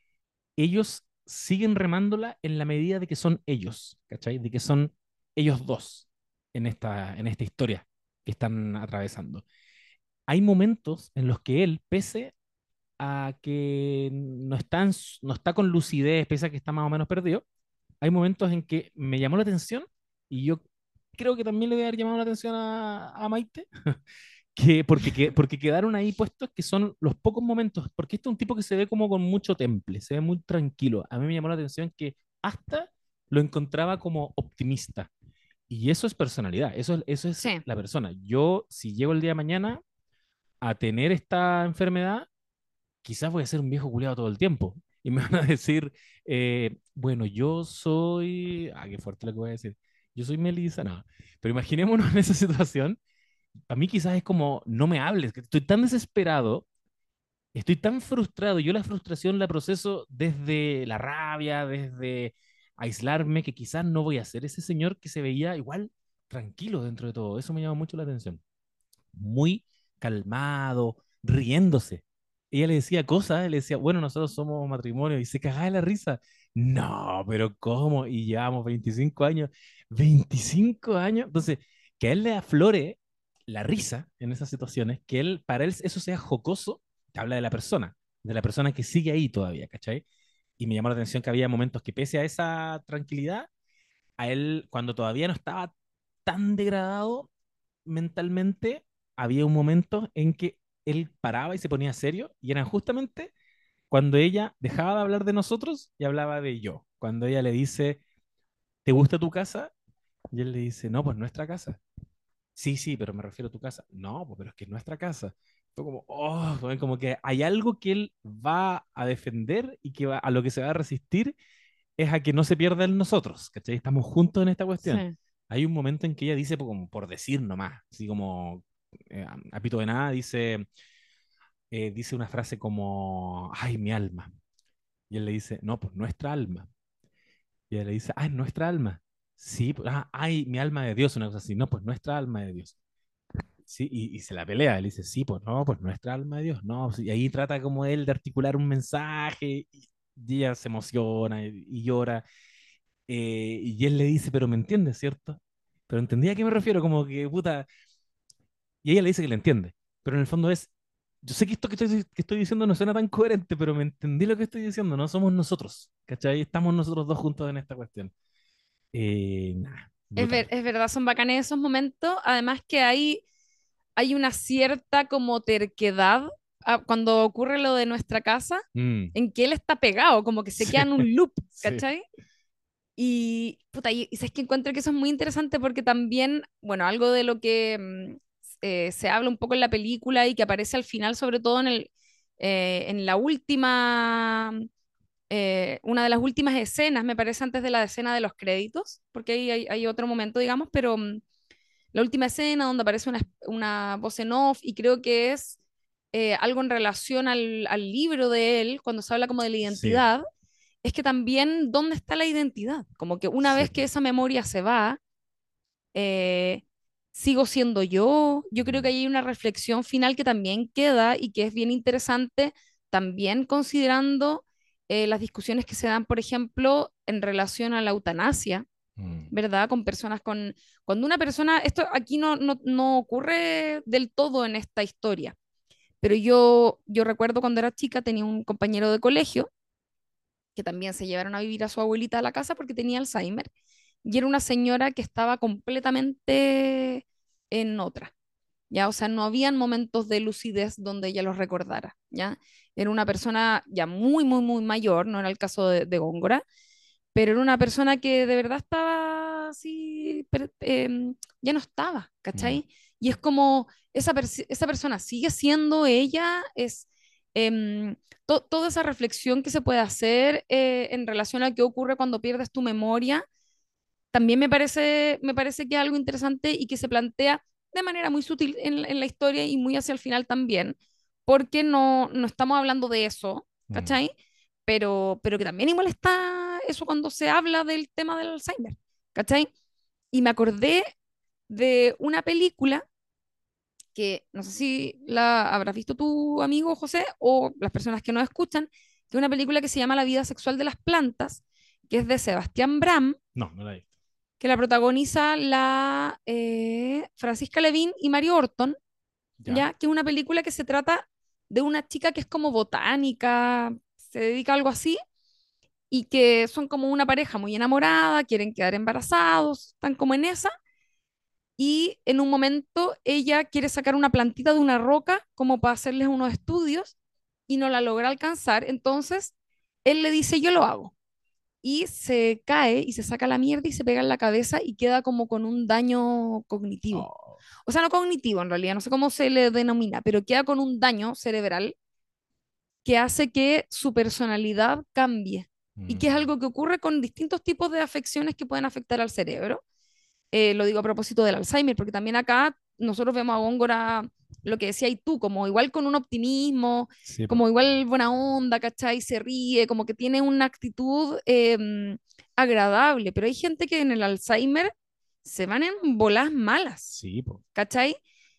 ellos siguen remándola en la medida de que son ellos, ¿cachai? De que son ellos dos en esta, en esta historia que están atravesando. Hay momentos en los que él, pese a que no está, en s- no está con lucidez, pese a que está más o menos perdido, hay momentos en que me llamó la atención y yo creo que también le debe haber llamado la atención a, a Maite, que, porque, que, porque quedaron ahí puestos que son los pocos momentos, porque este es un tipo que se ve como con mucho temple, se ve muy tranquilo. A mí me llamó la atención que hasta lo encontraba como optimista. Y eso es personalidad, eso, es- eso es Sí, la persona. Yo, si llego el día de mañana a tener esta enfermedad, quizás voy a ser un viejo culiado todo el tiempo. Y me van a decir, eh, bueno, yo soy, ah, qué fuerte lo que voy a decir, yo soy Melissa, no. Pero imaginémonos en esa situación, a mí quizás es como, no me hables, que estoy tan desesperado, estoy tan frustrado, yo la frustración la proceso desde la rabia, desde aislarme, que quizás no voy a ser ese señor que se veía igual tranquilo dentro de todo. Eso me llama mucho la atención, muy calmado, riéndose. Ella le decía cosas, le decía, bueno, nosotros somos matrimonio, y se cagaba de la risa. No, pero ¿cómo? Y llevamos veinticinco años. Veinticinco años. Entonces, que a él le aflore la risa en esas situaciones, que él, para él eso sea jocoso, te habla de la persona, de la persona que sigue ahí todavía, ¿cachai? Y me llamó la atención que había momentos que pese a esa tranquilidad, a él, cuando todavía no estaba tan degradado, mentalmente, había un momento en que él paraba y se ponía serio, y eran justamente cuando ella dejaba de hablar de nosotros y hablaba de yo. Cuando ella le dice, ¿te gusta tu casa? Y él le dice, no, pues nuestra casa. Sí, sí, pero me refiero a tu casa. No, pues, pero es que es nuestra casa. Fue como, oh, fue como que hay algo que él va a defender y que va, a lo que se va a resistir es a que no se pierda en nosotros, ¿cachai? Estamos juntos en esta cuestión. sí. Hay un momento en que ella dice, como por decir nomás, así como eh, a pito de nada, dice, eh, dice una frase como, ay, mi alma. Y él le dice, no, pues nuestra alma. Y ella le dice, ay, nuestra alma. Sí, pues, ah, ay, mi alma de Dios, una cosa así. No, pues nuestra alma de Dios. Sí, y, y se la pelea. Él dice, sí, pues no, pues nuestra alma de Dios. No, sí, y ahí trata como él de articular un mensaje y, y ella se emociona y, y llora. Eh, y él le dice, pero me entiendes, ¿cierto? Pero entendía a qué me refiero, como que, puta, y ella le dice que le entiende, pero en el fondo es, yo sé que esto que estoy, que estoy diciendo no suena tan coherente, pero me entendí lo que estoy diciendo, no somos nosotros, ¿cachai? Estamos nosotros dos juntos en esta cuestión. Eh, nah, Es ver- brutal. es verdad, son bacanes esos momentos. Además que hay, hay una cierta como terquedad ah, cuando ocurre lo de nuestra casa, Mm, en que él está pegado, como que se sí, queda en un loop, sí. ¿cachai? Y, puta, y, y sabes que encuentro que eso es muy interesante porque también, bueno, algo de lo que mm, eh, se habla un poco en la película y que aparece al final, sobre todo en el, eh, en la última, eh, una de las últimas escenas, me parece antes de la escena de los créditos, porque ahí hay, hay otro momento, digamos, pero mm, la última escena donde aparece una, una voz en off y creo que es eh, algo en relación al, al libro de él, cuando se habla como de la Sí, identidad, es que también dónde está la identidad, como que una sí. vez que esa memoria se va, eh, sigo siendo yo. Yo creo que Mm, hay una reflexión final que también queda y que es bien interesante, también considerando eh, las discusiones que se dan, por ejemplo, en relación a la eutanasia, mm, ¿verdad? Con personas con... Cuando una persona, esto aquí no, no, no ocurre del todo en esta historia, pero yo, yo recuerdo cuando era chica, tenía un compañero de colegio que también se llevaron a vivir a su abuelita a la casa porque tenía Alzheimer, y era una señora que estaba completamente en otra, ¿ya? O sea, no habían momentos de lucidez donde ella los recordara, ¿ya? Era una persona ya muy, muy, muy mayor, no era el caso de, de Góngora, pero era una persona que de verdad estaba así, per- em, ya no estaba, mm, ¿cachai? Y es como, esa, pers- esa persona sigue siendo ella, es em, to- toda esa reflexión que se puede hacer eh, en relación a qué ocurre cuando pierdes tu memoria, también me parece, me parece que es algo interesante y que se plantea de manera muy sutil en, en la historia y muy hacia el final también, porque no, no estamos hablando de eso, mm. ¿cachai? Pero, pero que también igual está eso cuando se habla del tema del Alzheimer, ¿cachai? Y me acordé de una película que no sé si la habrás visto tu amigo José o las personas que nos escuchan, que es una película que se llama La vida sexual de las plantas, que es de Sebastián Bram, No, no la he visto. que la protagoniza la eh, Francisca Levin y Mario Orton, Ya. ya que es una película que se trata de una chica que es como botánica, se dedica a algo así, y que son como una pareja muy enamorada, quieren quedar embarazados, están como en esa, y en un momento ella quiere sacar una plantita de una roca como para hacerles unos estudios y no la logra alcanzar, entonces él le dice, yo lo hago. Y se cae y se saca la mierda y se pega en la cabeza y queda como con un daño cognitivo. Oh. O sea, no cognitivo en realidad, no sé cómo se le denomina, pero queda con un daño cerebral que hace que su personalidad cambie y que es Mm. algo que ocurre con distintos tipos de afecciones que pueden afectar al cerebro. Eh, lo digo a propósito del Alzheimer, porque también acá nosotros vemos a Góngora, lo que decía y tú, como igual con un optimismo, Sí, po. como igual buena onda, ¿cachai? Se ríe, como que tiene una actitud eh, agradable, pero hay gente que en el Alzheimer se van en bolas malas, Sí, po. ¿cachai?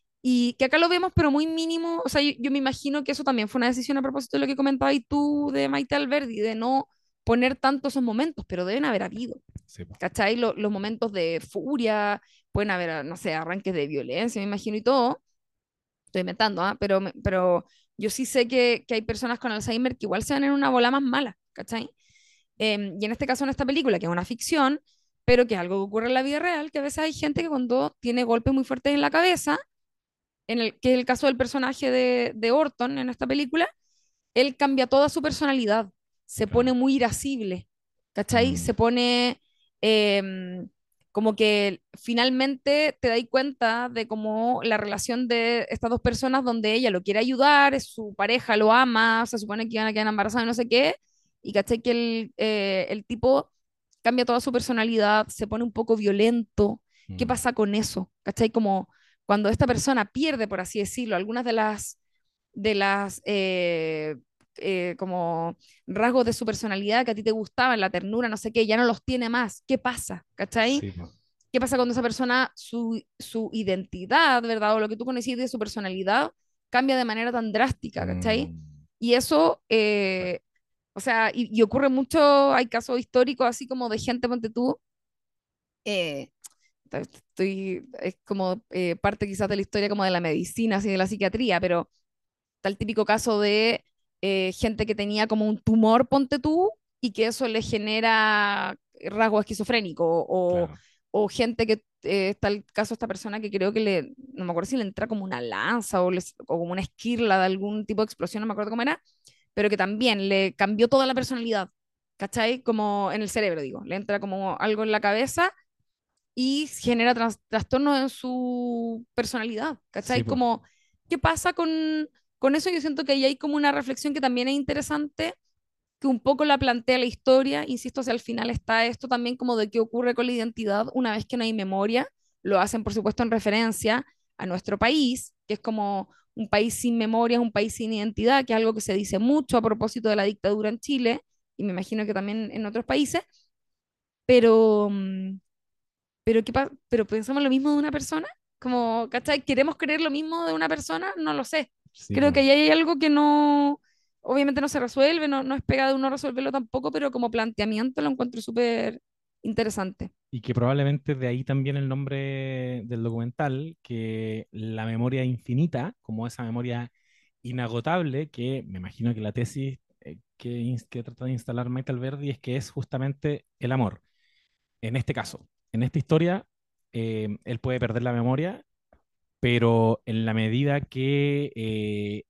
Y que acá lo vemos, pero muy mínimo. O sea, yo, yo me imagino que eso también fue una decisión a propósito de lo que comentabas y tú de Maite Alberdi, de no poner tanto esos momentos, pero deben haber habido. Sí, po. ¿Cachai? Lo- los momentos de furia, pueden haber, no sé, arranques de violencia, me imagino, y todo. Estoy inventando, ¿ah? Pero, me- pero yo sí sé que, que hay personas con Alzheimer que igual se van en una bola más mala, ¿cachai? Em, y en este caso, en esta película, que es una ficción, pero que es algo que ocurre en la vida real, que a veces hay gente que cuando tiene golpes muy fuertes en la cabeza, en el, que es el caso del personaje de, de Orton en esta película, él cambia toda su personalidad, se pone Claro. muy irascible, ¿cachai? Mm. Se pone eh, como que finalmente te das cuenta de cómo la relación de estas dos personas donde ella lo quiere ayudar, es su pareja lo ama, se supone que iban a quedar embarazados y no sé qué, y ¿cachai? Que el, eh, el tipo cambia toda su personalidad, se pone un poco violento. ¿Qué Mm. pasa con eso? ¿Cachai? Como cuando esta persona pierde, por así decirlo, algunas de las de las eh, eh, como rasgos de su personalidad que a ti te gustaban, la ternura, no sé qué, ya no los tiene más. ¿Qué pasa? ¿Cachai? Sí, po. ¿Qué pasa cuando esa persona, su, su identidad, ¿verdad? O lo que tú conocías de su personalidad cambia de manera tan drástica, ¿cachai? Mm. Y eso, Claro. eh, o sea, y, y, ocurre mucho, hay casos históricos así como de gente, ponte tú, eh, estoy, es como eh, parte quizás de la historia como de la medicina, así de la psiquiatría, pero está el típico caso de eh, gente que tenía como un tumor, ponte tú, y que eso le genera rasgo esquizofrénico, o, Claro. o gente que, eh, está el caso de esta persona que creo que le, no me acuerdo si le entra como una lanza o, les- o como una esquirla de algún tipo de explosión, no me acuerdo cómo era, pero que también le cambió toda la personalidad, ¿cachai? Como en el cerebro, digo, le entra como algo en la cabeza y genera tras- trastornos en su personalidad, Sí, ¿cachai? po. Como, ¿qué pasa con, con eso? Yo siento que ahí hay como una reflexión que también es interesante, que un poco la plantea la historia, insisto, hacia el final está esto también como de qué ocurre con la identidad una vez que no hay memoria, lo hacen por supuesto en referencia a nuestro país, que es como un país sin memoria, un país sin identidad, que es algo que se dice mucho a propósito de la dictadura en Chile, y me imagino que también en otros países, pero... mm, pero, ¿qué pa- pero pensamos lo mismo de una persona, como, ¿cachai? ¿Queremos creer lo mismo de una persona? No lo sé. Sí, Creo que po. ahí hay algo que no, obviamente no se resuelve, no, no es pega de uno resolverlo tampoco, pero como planteamiento lo encuentro súper interesante. Y que probablemente de ahí también el nombre del documental, que la memoria infinita, como esa memoria inagotable, que me imagino que la tesis eh, que, ins- que trata de instalar Michael Verdi es que es justamente el amor. En este caso, en esta historia, eh, él puede perder la memoria, pero en la medida que eh,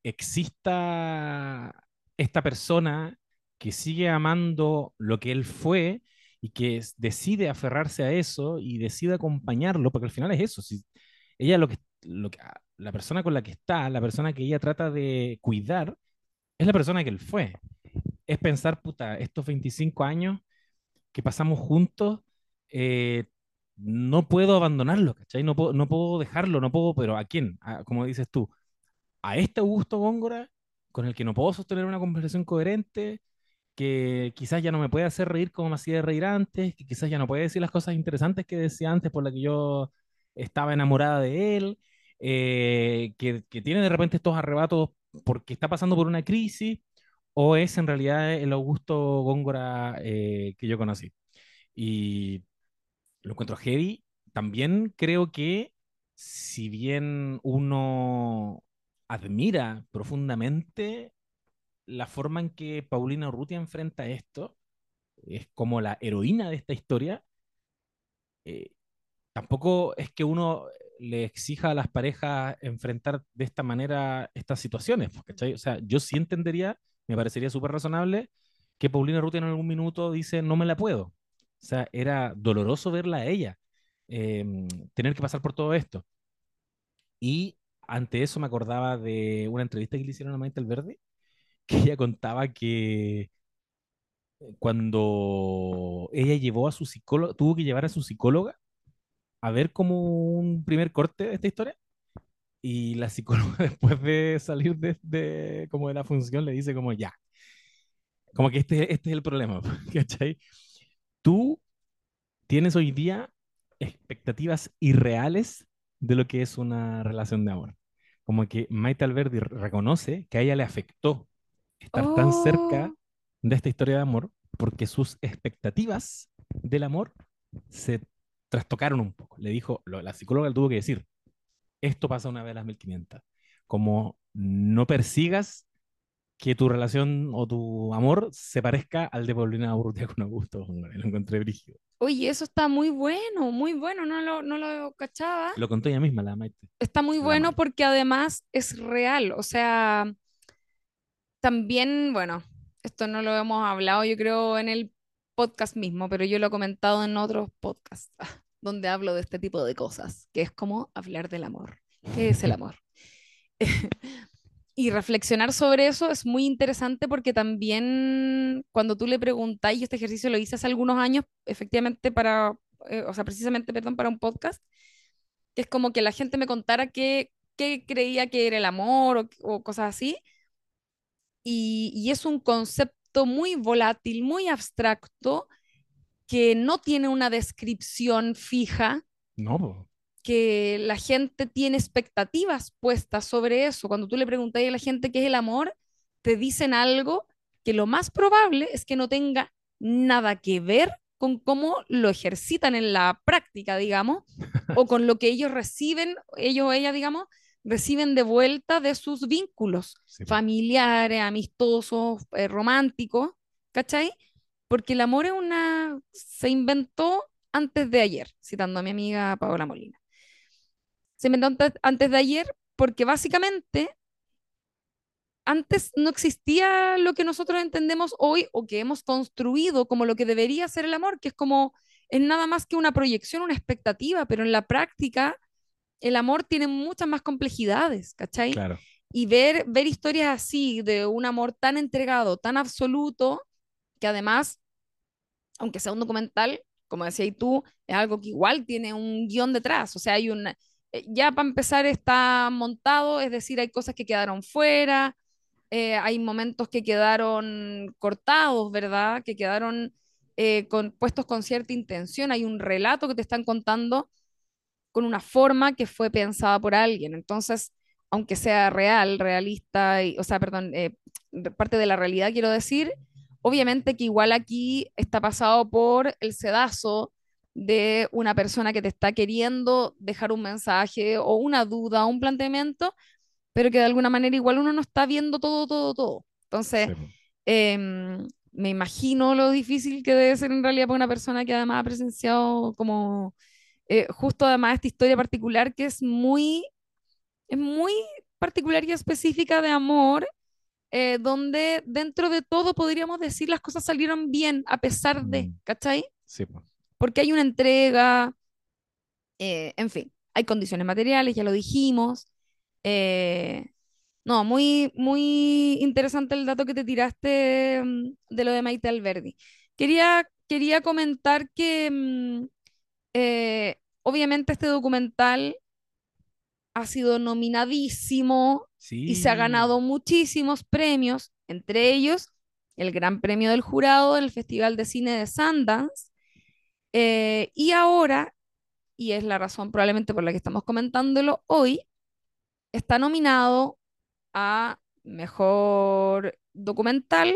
exista esta persona que sigue amando lo que él fue y que es- decide aferrarse a eso y decide acompañarlo, porque al final es eso, si ella lo que, lo que, la persona con la que está, la persona que ella trata de cuidar, es la persona que él fue. Es pensar, puta, estos veinticinco años que pasamos juntos, eh, no puedo abandonarlo, ¿cachai? No puedo, no puedo dejarlo, no puedo, pero ¿a quién? A- como dices tú, a este Augusto Góngora, con el que no puedo sostener una conversación coherente, que quizás ya no me puede hacer reír como me hacía reír antes, que quizás ya no puede decir las cosas interesantes que decía antes por las que yo estaba enamorada de él, eh, que, que tiene de repente estos arrebatos porque está pasando por una crisis, o es en realidad el Augusto Góngora eh, que yo conocí. Y lo encuentro heavy. También creo que si bien uno admira profundamente la forma en que Paulina Urrutia enfrenta esto, es como la heroína de esta historia, eh, tampoco es que uno le exija a las parejas enfrentar de esta manera estas situaciones, pues, ¿cachai? O sea, yo sí entendería, me parecería súper razonable que Paulina Rubio en algún minuto dice, no me la puedo. O sea, era doloroso verla a ella, eh, tener que pasar por todo esto. Y ante eso me acordaba de una entrevista que le hicieron a Maite Alberdi, que ella contaba que cuando ella llevó a su psicólogo, tuvo que llevar a su psicóloga a ver como un primer corte de esta historia. Y la psicóloga después de salir de, de, como de la función le dice como ya, como que este, este es el problema, ¿cachai? Tú tienes hoy día expectativas irreales de lo que es una relación de amor. Como que Maite Alberdi reconoce que a ella le afectó estar tan cerca Oh, de esta historia de amor porque sus expectativas del amor se trastocaron un poco. Le dijo, lo, la psicóloga le tuvo que decir, esto pasa una vez a las mil quinientas. Como no persigas que tu relación o tu amor se parezca al de Paulina Urrutia con Augusto. Hombre, lo encontré brígido. oye, eso está muy bueno, muy bueno, no lo, no lo cachaba. Lo contó ella misma, la Maite. Está muy La bueno Maite. porque además es real, o sea, también, bueno, esto no lo hemos hablado yo creo en el podcast mismo, pero yo lo he comentado en otros podcasts donde hablo de este tipo de cosas, que es como hablar del amor. ¿Qué es el amor? Y reflexionar sobre eso es muy interesante porque también cuando tú le preguntas, y este ejercicio lo hice hace algunos años, efectivamente para, eh, o sea, precisamente, perdón, para un podcast, que es como que la gente me contara qué, qué creía que era el amor o, o cosas así, y, y es un concepto muy volátil, muy abstracto, que no tiene una descripción fija, No, po. que la gente tiene expectativas puestas sobre eso. Cuando tú le preguntas a la gente qué es el amor, te dicen algo que lo más probable es que no tenga nada que ver con cómo lo ejercitan en la práctica, digamos, o con lo que ellos reciben, ellos o ella, digamos, reciben de vuelta de sus vínculos Sí, po. familiares, amistosos, eh, románticos, ¿cachai? Porque el amor es una, se inventó antes de ayer, citando a mi amiga Paola Molina. Se inventó antes, antes de ayer porque básicamente antes no existía lo que nosotros entendemos hoy o que hemos construido como lo que debería ser el amor, que es como, es nada más que una proyección, una expectativa, pero en la práctica el amor tiene muchas más complejidades, ¿cachai? Claro. Y ver, ver historias así, de un amor tan entregado, tan absoluto, que además, aunque sea un documental, como decías tú, es algo que igual tiene un guión detrás, o sea, hay un, eh, ya para empezar está montado, es decir, hay cosas que quedaron fuera, eh, hay momentos que quedaron cortados, ¿verdad? Que quedaron eh, con, puestos con cierta intención, hay un relato que te están contando con una forma que fue pensada por alguien. Entonces, aunque sea real, realista, y, o sea, perdón, eh, parte de la realidad, quiero decir, obviamente que igual aquí está pasado por el sedazo de una persona que te está queriendo dejar un mensaje o una duda o un planteamiento, pero que de alguna manera igual uno no está viendo todo, todo, todo. Entonces, Sí, po. eh, me imagino lo difícil que debe ser en realidad para una persona que además ha presenciado como eh, justo además esta historia particular que es muy, es muy particular y específica de amor, eh, donde dentro de todo podríamos decir las cosas salieron bien a pesar de, Mm, ¿cachai? sí, po. Porque hay una entrega, eh, en fin, hay condiciones materiales, ya lo dijimos. eh, no, muy, muy interesante el dato que te tiraste mm, de lo de Maite Alberdi. Quería, quería comentar que mm, eh, obviamente este documental ha sido nominadísimo y se ha Sí. ganado muchísimos premios, entre ellos el Gran Premio del Jurado del Festival de Cine de Sundance. Eh, y ahora, y es la razón probablemente por la que estamos comentándolo hoy, está nominado a Mejor Documental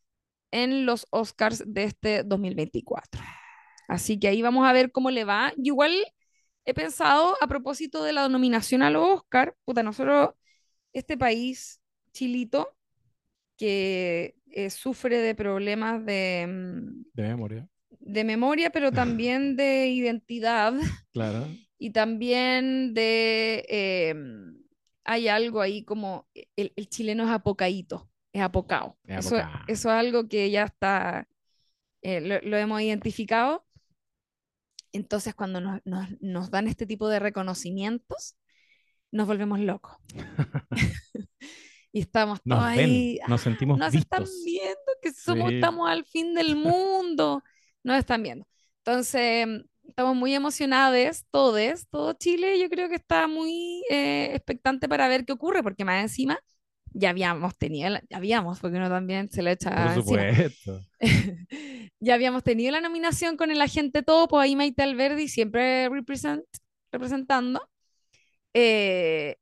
en los Oscars de este dos mil veinticuatro. Así que ahí vamos a ver cómo le va. Yo igual he pensado a propósito de la nominación a los Oscar, puta, nosotros, este país, Chilito, que eh, sufre de problemas de, mm, De memoria. de memoria, pero también de identidad Claro, y también de... eh, hay algo ahí como el, el chileno es apocaíto, es apocado. es Eso, época. eso es algo que ya está, eh, lo, lo hemos identificado. Entonces, cuando nos, nos, nos dan este tipo de reconocimientos, nos volvemos locos. Y estamos todos Nos ven, ahí, nos ah, sentimos nos están vistos. viendo que somos, Sí, estamos al fin del mundo, nos están viendo. Entonces, estamos muy emocionados, todos, todo Chile, yo creo que está muy eh, expectante para ver qué ocurre, porque más encima ya habíamos tenido, la- ya habíamos, porque uno también se le por echa encima. supuesto. Ya habíamos tenido la nominación con el agente topo, ahí Maite Alberdi siempre represent, representando. Eh,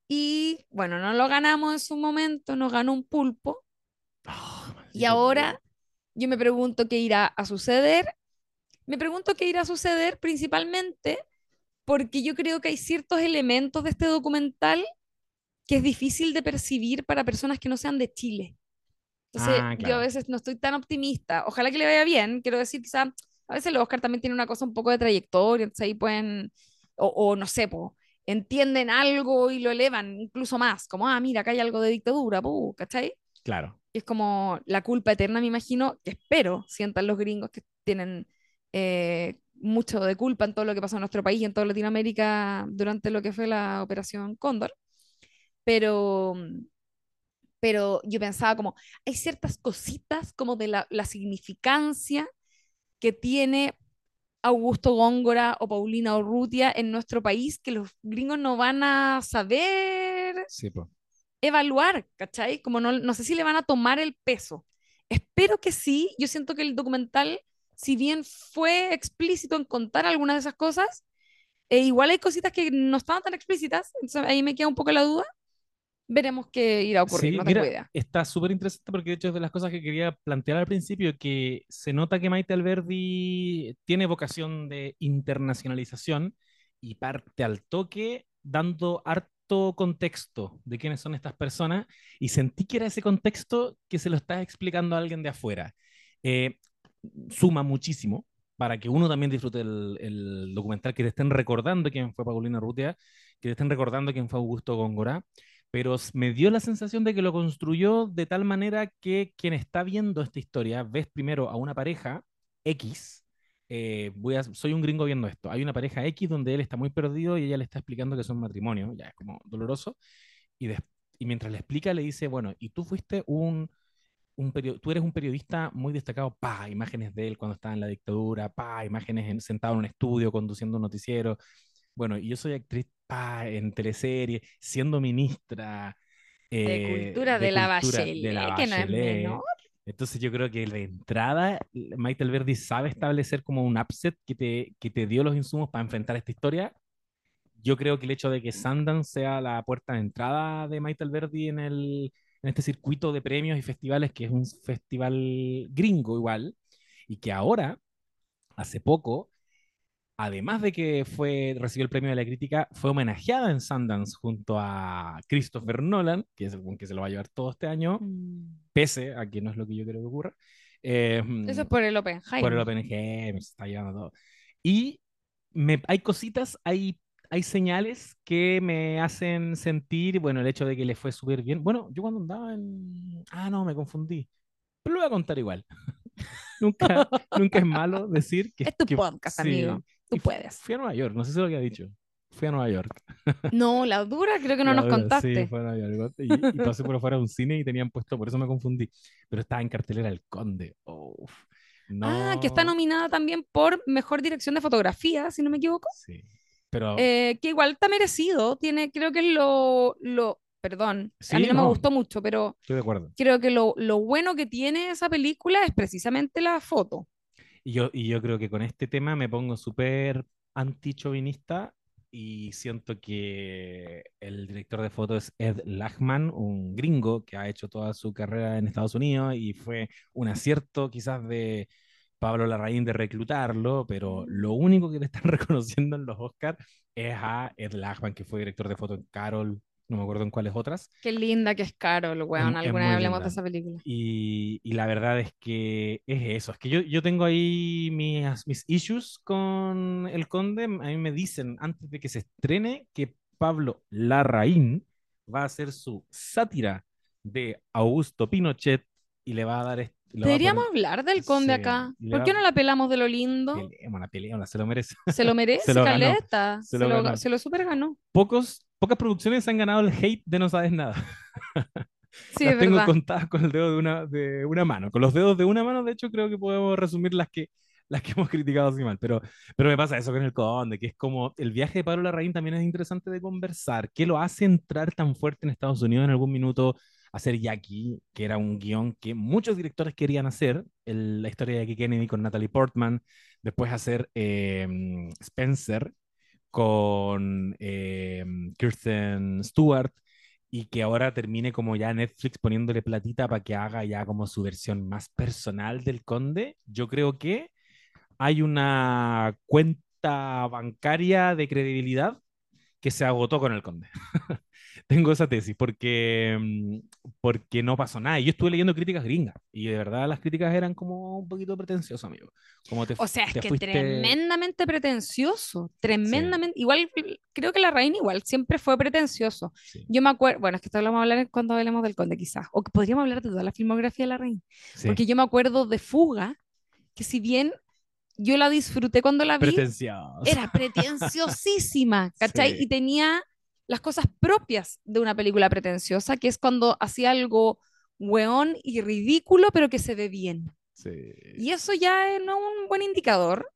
y bueno, no lo ganamos en su momento, nos ganó un pulpo. Oh, Y maldito pulpo. ahora yo me pregunto qué irá a suceder. Me pregunto qué irá a suceder principalmente porque yo creo que hay ciertos elementos de este documental que es difícil de percibir para personas que no sean de Chile. Entonces, Ah, yo a claro, veces no estoy tan optimista. Ojalá que le vaya bien. Quiero decir, quizá a veces el Oscar también tiene una cosa un poco de trayectoria, entonces ahí pueden, o, o no sé, po, entienden algo y lo elevan incluso más, como, ah, mira, acá hay algo de dictadura, puh, ¿cachai? claro. Es como la culpa eterna, me imagino, que espero sientan los gringos que tienen eh, mucho de culpa en todo lo que pasó en nuestro país y en toda Latinoamérica durante lo que fue la Operación Cóndor. Pero pero yo pensaba como, hay ciertas cositas como de la, la significancia que tiene Augusto Góngora o Paulina Urrutia en nuestro país que los gringos no van a saber Sí, pues. evaluar, ¿cachai? Como no, no sé si le van a tomar el peso. Espero que sí, yo siento que el documental, si bien fue explícito en contar algunas de esas cosas, eh, igual hay cositas que no estaban tan explícitas, entonces ahí me queda un poco la duda. Veremos qué irá a ocurrir, Sí, no tengo mira, idea. está súper interesante porque de hecho es de las cosas que quería plantear al principio, que se nota que Maite Alberdi tiene vocación de internacionalización y parte al toque dando harto contexto de quiénes son estas personas y sentí que era ese contexto que se lo está explicando a alguien de afuera. Eh, Suma muchísimo para que uno también disfrute el, el documental, que te estén recordando quién fue Paulina Rutia, que te estén recordando quién fue Augusto Góngora, pero me dio la sensación de que lo construyó de tal manera que quien está viendo esta historia, ves primero a una pareja X, eh, voy a, soy un gringo viendo esto, hay una pareja X donde él está muy perdido y ella le está explicando que es un matrimonio, ya es como doloroso, y, des, y mientras le explica le dice, bueno, y tú fuiste un, un period, tú eres un periodista muy destacado, pa, imágenes de él cuando estaba en la dictadura, pa, imágenes en, sentado en un estudio conduciendo un noticiero, bueno, y yo soy actriz pa, en teleserie, siendo ministra De eh, cultura de de la cultura de la Bachelet, que no es menor. Bachelet. Entonces yo creo que de entrada Maite Alberdi sabe establecer como un upset que te, que te dio los insumos para enfrentar esta historia. Yo creo que el hecho de que Sundance sea la puerta de entrada de Maite Alberdi en, el, en este circuito de premios y festivales, que es un festival gringo igual, y que ahora, hace poco, además de que fue, recibió el premio de la crítica, fue homenajeada en Sundance junto a Christopher Nolan, que es el que se lo va a llevar todo este año, Mm. pese a que no es lo que yo creo que ocurra, eh, Eso es por el por el Oppenheimer. O P N G, se está llevando todo. Y me, hay cositas, hay, hay señales que me hacen sentir, bueno, el hecho de que le fue súper bien. Bueno, yo cuando andaba en... Ah, no, me confundí. Pero lo voy a contar igual. Nunca, nunca es malo decir que, Es tu que podcast, amigo. sí. Y Tú fu- puedes. fui a Nueva York, no sé si lo que ha dicho. Fui a Nueva York. No, la dura creo que no La nos verdad, sí, contaste. fue a Nueva York. Y, y pasé por afuera de un cine y tenían puesto, por eso me confundí. Pero estaba en cartelera El Conde. Uf, Ah, que está no, nominada también por Mejor Dirección de Fotografía, si no me equivoco. sí. Pero Eh, que igual está merecido. Tiene, creo que es lo, lo, perdón, a mí sí, no me no, gustó mucho, pero estoy de acuerdo. creo que lo, lo bueno que tiene esa película es precisamente la foto. Y yo, y yo creo que con este tema me pongo súper antichauvinista y siento que el director de foto es Ed Lachman, un gringo que ha hecho toda su carrera en Estados Unidos y fue un acierto quizás de Pablo Larraín de reclutarlo, pero lo único que le están reconociendo en los Oscars es a Ed Lachman, que fue director de foto en Carol. no me acuerdo en cuáles otras. Qué linda que es Carol, Es, weón. es Alguna vez muy hablemos de linda. esa película. Y, y la verdad es que es eso. Es que yo, yo tengo ahí mis, mis issues con El Conde. A mí me dicen antes de que se estrene que Pablo Larraín va a hacer su sátira de Augusto Pinochet y le va a dar, est- lo va a Deberíamos poner, hablar del conde se, acá. le ¿Por va, qué no la pelamos de lo lindo? peleemos la pelea, se lo merece. Se lo Se merece, lo ganó, caleta. se Se lo lo, ganó. se lo super ganó. Pocos, pocas producciones han ganado el hate de No Sabes Nada. Sí, Las es tengo verdad. contadas con el dedo de una, de una mano. Con los dedos de una mano, de hecho, creo que podemos resumir las que, las que hemos criticado así mal. Pero, pero me pasa eso con el Conde, que es como el viaje de Pablo Larraín también es interesante de conversar. ¿Qué lo hace entrar tan fuerte en Estados Unidos en algún minuto? Hacer Jackie, que era un guión que muchos directores querían hacer, el- la historia de Jackie Kennedy con Natalie Portman, después hacer eh, Spencer, con eh, Kirsten Stewart, y que ahora termine como ya Netflix poniéndole platita para que haga ya como su versión más personal del Conde. Yo creo que hay una cuenta bancaria de credibilidad que se agotó con el Conde. Tengo esa tesis porque, mm, porque no pasó nada. Y yo estuve leyendo críticas gringas y de verdad las críticas eran como un poquito pretenciosas, amigo. Como te, O sea, es te que fuiste... tremendamente pretencioso, Sí, tremendamente. Igual, creo que la reina igual siempre fue pretencioso. sí, Yo me acuerdo, bueno, es que esto lo vamos a hablar cuando hablemos del conde quizás, o que podríamos hablar de toda la filmografía de la reina, sí. porque yo me acuerdo de Fuga, que si bien yo la disfruté cuando la vi, Pretenciosa. era pretenciosísima, ¿cachai? Sí, Y tenía las cosas propias de una película pretenciosa, que es cuando hacía algo weón y ridículo, pero que se ve bien. sí, Y eso ya no es un buen indicador.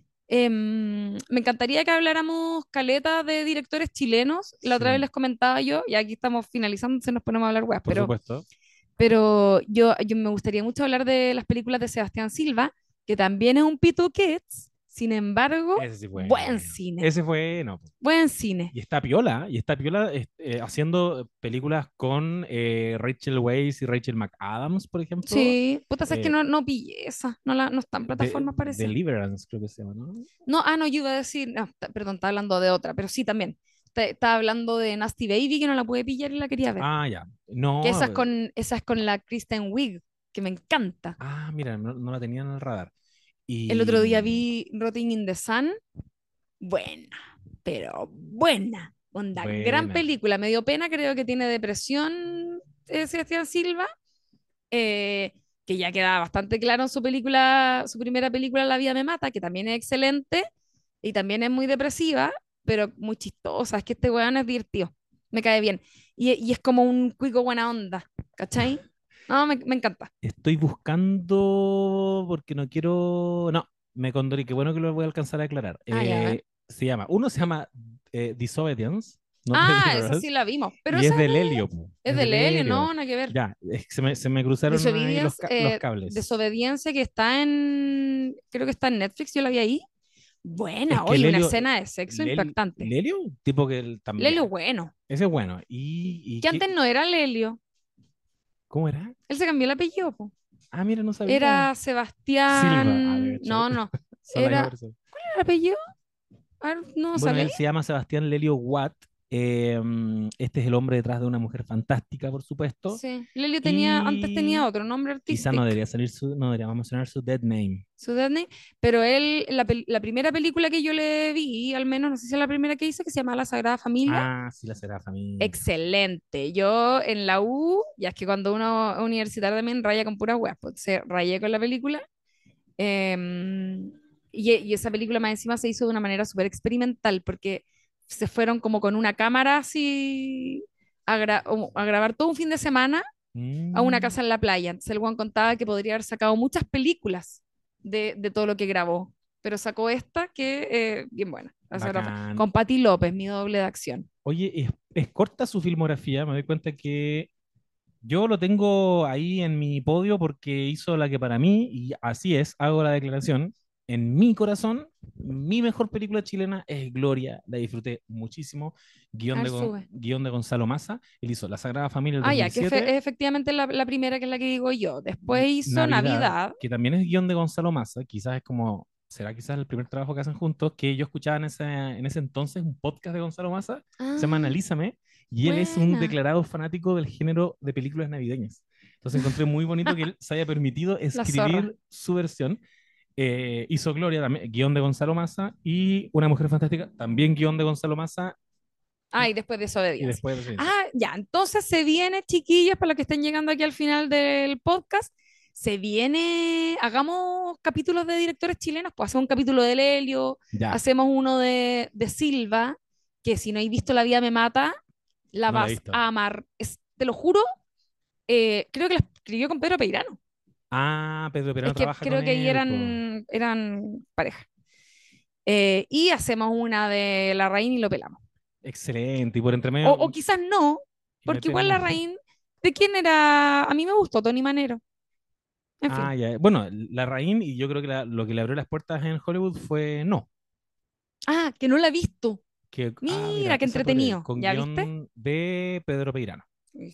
Em, me encantaría que habláramos caleta de directores chilenos. La otra vez sí, les comentaba yo, y aquí estamos finalizando, se nos ponemos a hablar weas, por pero, supuesto. pero yo, yo me gustaría mucho hablar de las películas de Sebastián Silva, que también es un Pitu Kids, sin embargo, Ese sí fue buen bueno. cine, Ese fue, no. buen cine. Y está piola, y está piola eh, eh, haciendo películas con eh, Rachel Weisz y Rachel McAdams, por ejemplo. Sí, puta, es que Eh, no, no pillé esa, no, la, no está en de, plataformas, parece. Deliverance, creo que se llama, ¿no? No, ah, no, yo iba a decir, no, ta- perdón, estaba hablando de otra, pero sí también. Ta- Estaba hablando de Nasty Baby, que no la pude pillar y la quería ver. Ah, ya. Que esa No. es con, esa es con la Kristen Wiig, que me encanta. Ah, mira, no, no la tenía en el radar. El Y otro día mm, vi Rotting in the Sun, buena, pero buena. Onda, gran buena. película. Me dio pena, creo que tiene depresión eh, Sebastián Silva, eh, que ya queda bastante claro en su película, su primera película, La vida me mata, que también es excelente y también es muy depresiva, pero muy chistosa. Es que este weón es divertido, me cae bien. Y, y es como un cuico buena onda, ¿cachai? No, me, me encanta. Estoy buscando porque no quiero. No, me condoré. Qué bueno que lo voy a alcanzar a aclarar. Ah, ya, a ver. Eh, se llama. Uno se llama eh, Disobedience, no Ah, esa sí Deliverance, la vimos, pero y esa es es de de, Lelio, po, es es de de Lelio, Lelio. no, nada que ver. Ya, es que se me, se me cruzaron ahí los, Desobedience, ca- los eh, cables. Desobediencia que está en, creo que está en Netflix, yo la vi ahí. Es Buena, que oye, una Lelio. escena de sexo Lel- impactante. Lelio, tipo que él Lelio también. bueno, Ese es bueno. ¿Y, y que qué? antes no era Lelio, ¿Cómo era? él se cambió el apellido, po. Ah, mira, no sabía. Era Silva. Ah, de Sebastián, hecho. no, no, Solo hay era, por eso. ¿cuál era el apellido? A ver, no Bueno, sale. él se llama Sebastián Lelio Watt. eh, este es el hombre detrás de una mujer fantástica, por supuesto. Sí, Lelio tenía, antes tenía Y otro nombre quizá no artístico, debería salir su, no deberíamos mencionar su dead name. su Disney, pero él, la, pel- la primera película que yo le vi, al menos, no sé si es la primera que hice, que se llama La Sagrada Familia, Ah, sí, la será familia. excelente. Yo en la U, ya es que cuando uno es universitario también raya con puras weas, pues se rayé con la película. em, y, y esa película más encima se hizo de una manera súper experimental, porque se fueron como con una cámara así a, gra- o- a grabar todo un fin de semana a una Mm, casa en la playa. Entonces el Juan contaba que podría haber sacado muchas películas de, de todo lo que grabó, pero sacó esta que eh, bien buena. La Sagrada Fa- bacán. Con Patti López, mi doble de acción. Oye, es, es corta su filmografía, me doy cuenta que yo lo tengo ahí en mi podio porque hizo la que para mí, y así es, hago la declaración, en mi corazón, mi mejor película chilena es Gloria, la disfruté muchísimo, A guión ver, de, Gon- sube. guión de Gonzalo Massa, él hizo La Sagrada Familia del Ah, ya, que efe- dos mil siete, es efectivamente la, la primera que es la que digo yo. Después N- hizo Navidad, Navidad. que también es guión de Gonzalo Massa, quizás es como, será quizás el primer trabajo que hacen juntos, que yo escuchaba en ese, en ese entonces un podcast de Gonzalo Massa, se llama Ah, Analízame, y él es un Buena. declarado fanático del género de películas navideñas. Entonces encontré muy bonito que él se haya permitido La zorra. escribir su versión. Eh, hizo Gloria, también, guión de Gonzalo Massa, y Una Mujer Fantástica, también guión de Gonzalo Massa, Ah, y después y desobediencia. después de Ciencia. Ah, ya, entonces se viene, chiquillas, para los que estén llegando aquí al final del podcast, se viene, hagamos capítulos de directores chilenos, pues hacemos un capítulo de Lelio, Ya, hacemos uno de, de Silva, que si no hay visto La vida me mata, la no la he vas visto. a amar. Es- te lo juro, eh, creo que la escribió con Pedro Peirano. Ah, Pedro Es Perón que trabaja con creo que ahí él, po. eran, eran pareja. Eh, y hacemos una de La Reina y lo pelamos. Excelente, y por entre O, medio, o quizás no, y porque igual metemos... la Rain, ¿de quién era? A mí me gustó Tony Manero. En Ah, fin. ya. Bueno, la Raín, y yo creo que la- lo que le abrió las puertas en Hollywood fue No. Ah, que no la he visto. Que, ah, Mira, mira, qué esa podría ir, entretenido. con ¿Ya viste? guión de Pedro Peirano.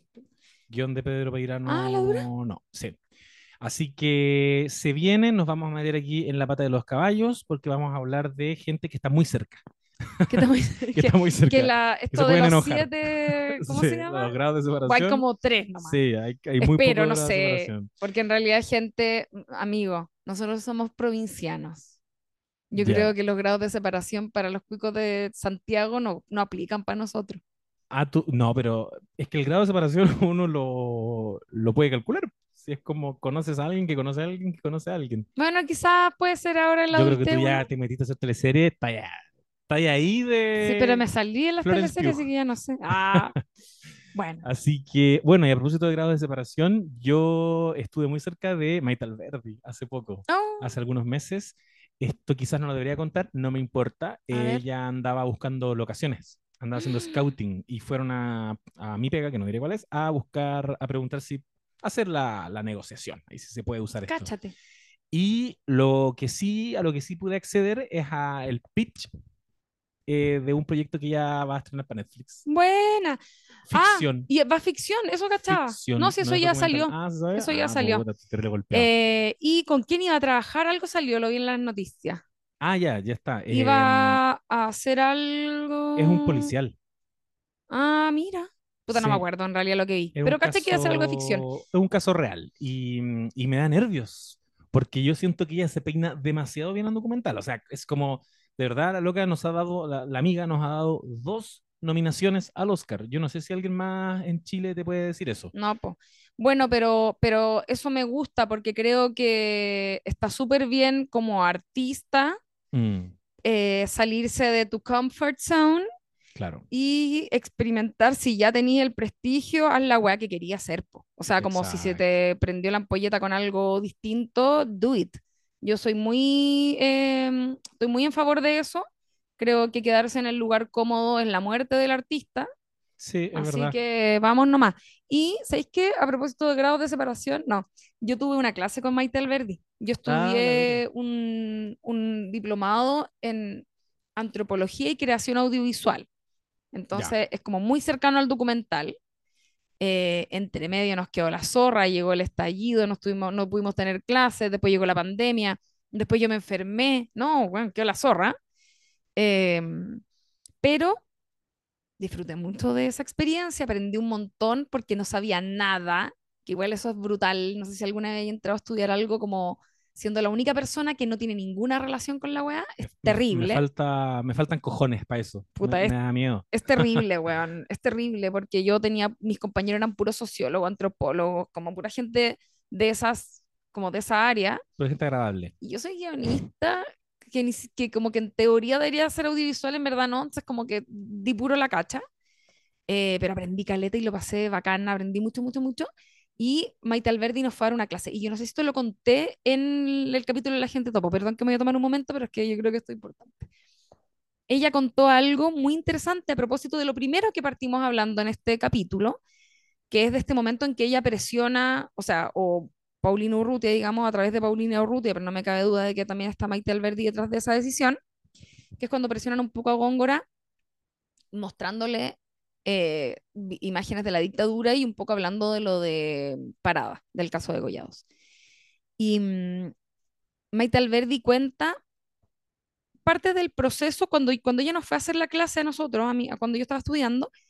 Guión de Pedro Ah, la dura. Peirano, no, sí. Así que se viene, nos vamos a meter aquí en la pata de los caballos, porque vamos a hablar de gente que está muy cerca, Que, también- que que, está muy que cerca, la, que se esto de pueden los enojar. siete, ¿cómo Sí, se llama? los grados de Hay separación, como tres nomás. sí, hay, hay muy Espero, pocos no grados de sé, separación. porque en realidad gente, amigo, nosotros somos provincianos. Yo Ya. creo que los grados de separación para los cuicos de Santiago no, no aplican para nosotros. Ah, tú, no, pero es que el grado de separación uno lo, lo puede calcular. Si es como conoces a alguien que conoce a alguien que conoce a alguien. Bueno, quizás puede ser ahora en la Yo creo que adultez tú uno. ya te metiste a hacer teleserie, está ya, está ya ahí Sí, pero de me salí en las Florence teleseries, Pugh. así que ya no sé. Ah, bueno. Así que, bueno, y a propósito de grados de separación, yo estuve muy cerca de Maite Alberdi hace poco, Oh, hace algunos meses. Esto quizás no lo debería contar, no me importa. a ver. Ella andaba buscando locaciones, andaba haciendo scouting y fueron a, a mi pega, que no diré cuál es, a buscar, a preguntar si hacer la, la negociación, ahí si se puede usar esto. Cáchate. Y lo que sí, a lo que sí pude acceder es a el pitch eh, de un proyecto que ya va a estrenar para Netflix. Buena. Ah, Ficción, y va ficción, eso cachaba. No, ficción, si no eso es ya documental. salió. Ah, ¿se sabe? Eso ya Ah, salió. puta, te lo golpeado. Eh, ¿y con quién iba a trabajar? Algo salió, lo vi en las noticias. Ah, ya, ya está. Em, Iba a hacer es un algo. policial. Ah, mira. Puta, no me Sí, acuerdo en realidad lo que vi. es un Pero caché que iba a hacer algo de ficción. caso, es un caso real. Y, mm, y me da nervios, porque yo siento que ella se peina demasiado bien en documental. O sea, es como, de verdad, la loca nos ha dado, la, la amiga nos ha dado dos nominaciones al Oscar. Yo no sé si alguien más en Chile te puede decir eso. No, pues. Bueno, pero, pero eso me gusta porque creo que está súper bien como artista Mm, eh, salirse de tu comfort zone claro, y experimentar si ya tenías el prestigio, haz la weá que quería hacer, po. O sea, como si se exacto. te prendió la ampolleta con algo distinto, do it. Yo soy muy, em, estoy muy en favor de eso. Creo que quedarse en el lugar cómodo es la muerte del artista. Sí, es Así verdad. que vamos nomás. Y, ¿sabéis qué? A propósito de grados de separación, no, yo tuve una clase con Maite Alberdi. Yo Ah, la dura. estudié un, un diplomado en antropología y creación audiovisual. Ya. Entonces es como muy cercano al documental. Eh, entre medio nos quedó la zorra, llegó el estallido, no, tuvimos, no pudimos tener clases, después llegó la pandemia, después yo me enfermé. No, bueno, quedó la zorra. Em, pero disfruté mucho de esa experiencia, aprendí un montón porque no sabía nada, que igual eso es brutal. No sé si alguna vez he entrado a estudiar algo como siendo la única persona que no tiene ninguna relación con la weá, es Me, me terrible. falta, me faltan cojones para eso. Me, Puta, me es, da miedo. es terrible, weón, es terrible porque yo tenía, mis compañeros eran puros sociólogos, antropólogos, como pura gente de esas, como de esa área, Pero gente agradable. y yo soy guionista. Que, ni si- que como que en teoría debería ser audiovisual, en verdad no, entonces como que di puro la cacha. Eh, pero aprendí caleta y lo pasé bacán, aprendí mucho, mucho, mucho. Y Maite Alberdi nos fue a dar una clase. Y yo no sé si esto lo conté en el capítulo de La Gente Topo, perdón que me voy a tomar un momento, pero es que yo creo que esto es importante. Ella contó algo muy interesante a propósito de lo primero que partimos hablando en este capítulo, que es de este momento en que ella presiona, o sea, o Paulina Urrutia, digamos, a través de Paulina Urrutia, pero no me cabe duda de que también está Maite Alberdi detrás de esa decisión, que es cuando presionan un poco a Góngora mostrándole eh, vi- imágenes de la dictadura y un poco hablando de lo de Parada, del caso de Gollados. Y mm, Maite Alberdi cuenta parte del proceso cuando, cuando ella nos fue a hacer la clase a nosotros, a mí, a cuando yo estaba estudiando,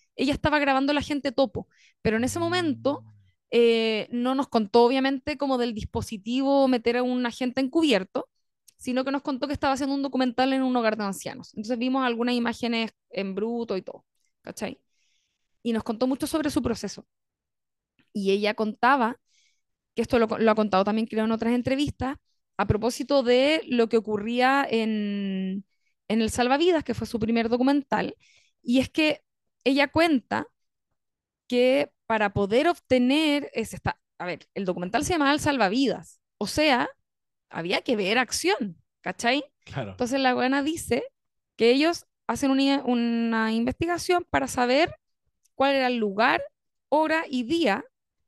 ella estaba grabando la gente topo, pero en ese momento Mm. eh, no nos contó obviamente como del dispositivo meter a un agente encubierto, sino que nos contó que estaba haciendo un documental en un hogar de ancianos. Entonces vimos algunas imágenes en bruto y todo, ¿cachai? Y nos contó mucho sobre su proceso. Y ella contaba, que esto lo, lo ha contado también creo en otras entrevistas, a propósito de lo que ocurría en, en El Salvavidas, que fue su primer documental, y es que ella cuenta que para poder obtener, es esta, a ver, el documental se llamaba El Salvavidas, o sea, había que ver acción, ¿cachai? Claro. Entonces la buena dice que ellos hacen una, una investigación para saber cuál era el lugar, hora y día